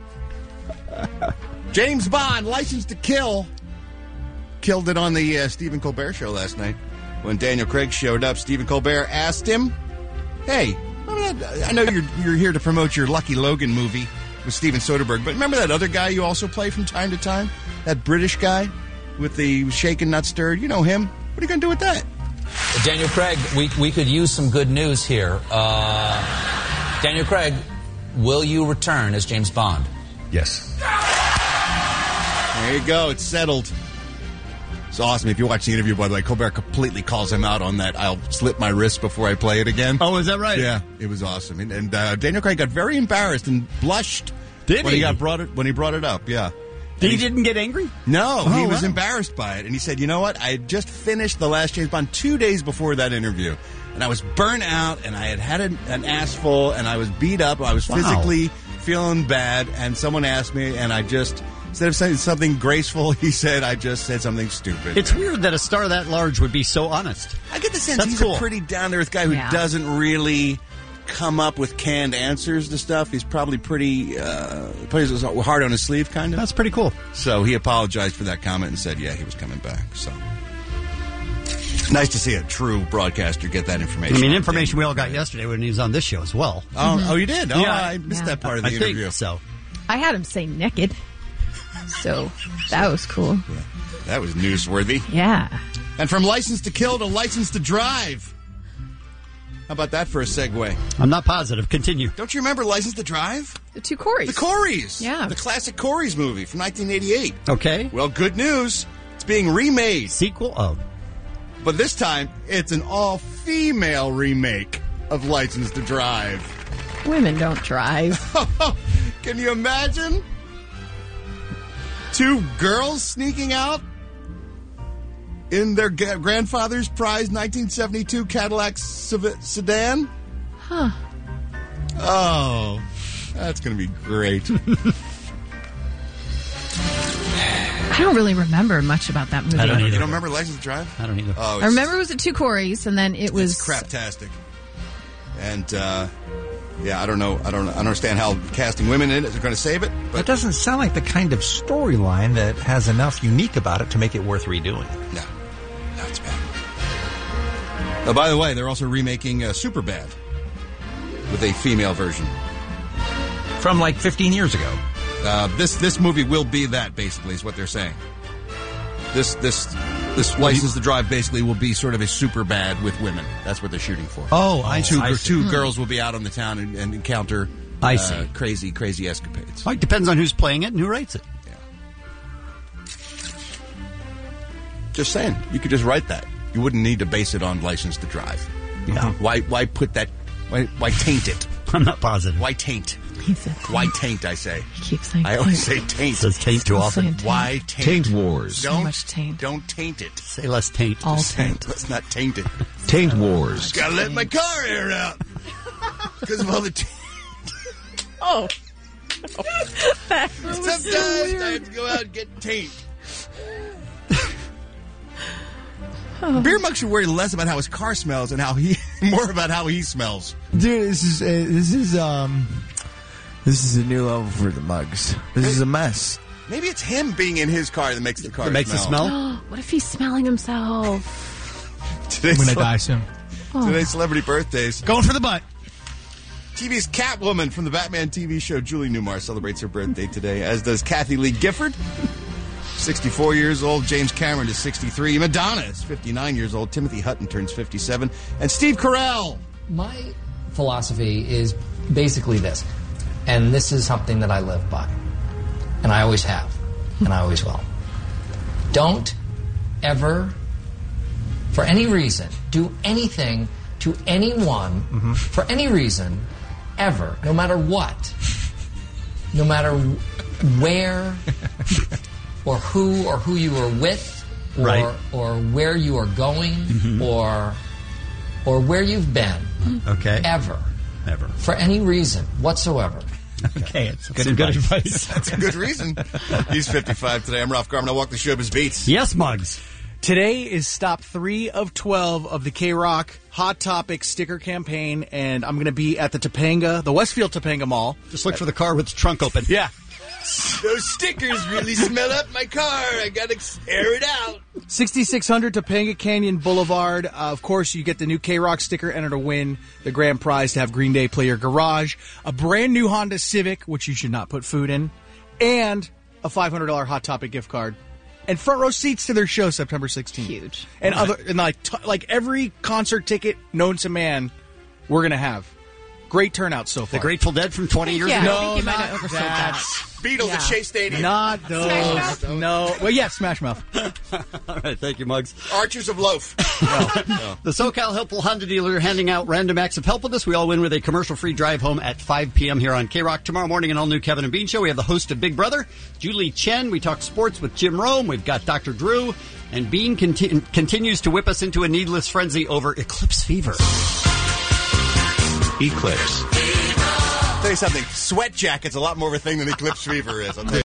James Bond, License to Kill, killed it on the Stephen Colbert Show last night. When Daniel Craig showed up, Stephen Colbert asked him, "Hey, I know you're here to promote your Lucky Logan movie with Steven Soderbergh, but remember that other guy you also play from time to time? That British guy with the shaken not stirred? You know him. What are you going to do with that?" Daniel Craig, we could use some good news here. Daniel Craig, will you return as James Bond? Yes. There you go. It's settled. It's awesome. If you watch the interview, by the way, Colbert completely calls him out on that. I'll slip my wrist before I play it again. Oh, is that right? Yeah, it was awesome. And Daniel Craig got very embarrassed and blushed when he brought it up. Yeah. He didn't get angry? No, he was embarrassed by it. And he said, "You know what? I had just finished The Last James Bond 2 days before that interview. And I was burnt out, and I had an ass full, and I was beat up. I was physically feeling bad. And someone asked me, and I just, instead of saying something graceful, he said, I just said something stupid." It's weird that a star that large would be so honest. I get the sense he's a pretty down-to-earth guy who doesn't really come up with canned answers to stuff. He's probably pretty plays his heart on his sleeve, kind of. That's pretty cool. So he apologized for that comment and said, yeah, he was coming back. So nice to see a true broadcaster get that information. I mean, information we all got yesterday when he was on this show as well. Oh, you did? Oh, yeah. I missed that part of the interview. Think so. I had him say naked. So that was cool. Yeah. That was newsworthy. Yeah. And from License to Kill to License to Drive. How about that for a segue? I'm not positive. Continue. Don't you remember License to Drive? The 2 Coreys. The Coreys. Yeah. The classic Coreys movie from 1988. Okay. Well, good news. It's being remade. Sequel of. But this time, it's an all-female remake of License to Drive. Women don't drive. Can you imagine? 2 girls sneaking out in their grandfather's prized 1972 Cadillac sedan? Huh. Oh, that's going to be great. I don't really remember much about that movie. I don't either. You don't remember License to Drive? I don't either. Oh, I remember it was at 2 Coreys, and then it was... It's craptastic. And, yeah, I don't know. I don't understand how casting women in it is going to save it. But It doesn't sound like the kind of storyline that has enough unique about it to make it worth redoing. No, it's bad. Oh, by the way, they're also remaking Superbad with a female version. From like 15 years ago. This movie will be that, basically, is what they're saying. This License to Drive basically will be sort of a Superbad with women. That's what they're shooting for. Oh, I see. Two girls will be out on the town and encounter crazy escapades. Well, it depends on who's playing it and who writes it. Yeah. Just saying. You could just write that. You wouldn't need to base it on License to Drive. No. Why put that? Why taint it? I'm not positive. Why taint? He said taint. Why taint, I say. He keeps saying I always say taint. Says taint too often. Taint. Why taint? Taint wars. So much taint. Don't taint it. Say less taint. All taint. Let's not taint it. Taint wars. Gotta let my car air out. Because of all the taint. Oh. That was Sometimes so weird. I have to go out and get taint. Beer Mug should worry less about how his car smells and more about how he smells. Dude, this is a new level for the Mugs. This is a mess. Maybe it's him being in his car that makes the car It smell? What if he's smelling himself? Today's I'm going to die soon. Today's celebrity birthdays. Going for the butt. TV's Catwoman from the Batman TV show, Julie Newmar, celebrates her birthday today, as does Kathy Lee Gifford, 64 years old. James Cameron is 63. Madonna is 59 years old. Timothy Hutton turns 57. And Steve Carell. My philosophy is basically this, and this is something that I live by, and I always have, and I always will. Don't ever, for any reason, do anything to anyone for any reason, ever, no matter what, no matter where or who you are with, or where you are going, or where you've been, ever, for any reason whatsoever. Okay, it's good advice. That's a good reason. He's 55 today. I'm Ralph Garman. I walk the showbiz beats. Yes, Muggs. Today is stop 3 of 12 of the K-Rock Hot Topic sticker campaign, and I'm going to be at the Westfield Topanga Mall. Just look for the car with the trunk open. Yeah. Those stickers really smell up my car. I got to air it out. 6600 Topanga Canyon Boulevard. Of course, you get the new K-Rock sticker, enter to win the grand prize to have Green Day play your garage, a brand new Honda Civic, which you should not put food in, and a $500 Hot Topic gift card. And front row seats to their show September 16th. Huge. And like every concert ticket known to man, we're going to have. Great turnout so far. The Grateful Dead from 20 years ago? I think you might have oversold that. Beatles at Shea Stadium. Not those. Smash Mouth? No. Well, yeah, Smash Mouth. All right, thank you, Muggs. Archers of Loaf. No. The SoCal Helpful Honda dealer handing out random acts of help with us. We all win with a commercial-free drive home at 5 p.m. here on K-Rock. Tomorrow morning, an all-new Kevin and Bean show. We have the host of Big Brother, Julie Chen. We talk sports with Jim Rome. We've got Dr. Drew. And Bean continues to whip us into a needless frenzy over eclipse fever. Eclipse. I'll tell you something. Sweat jacket's a lot more of a thing than eclipse fever is. I'll tell you.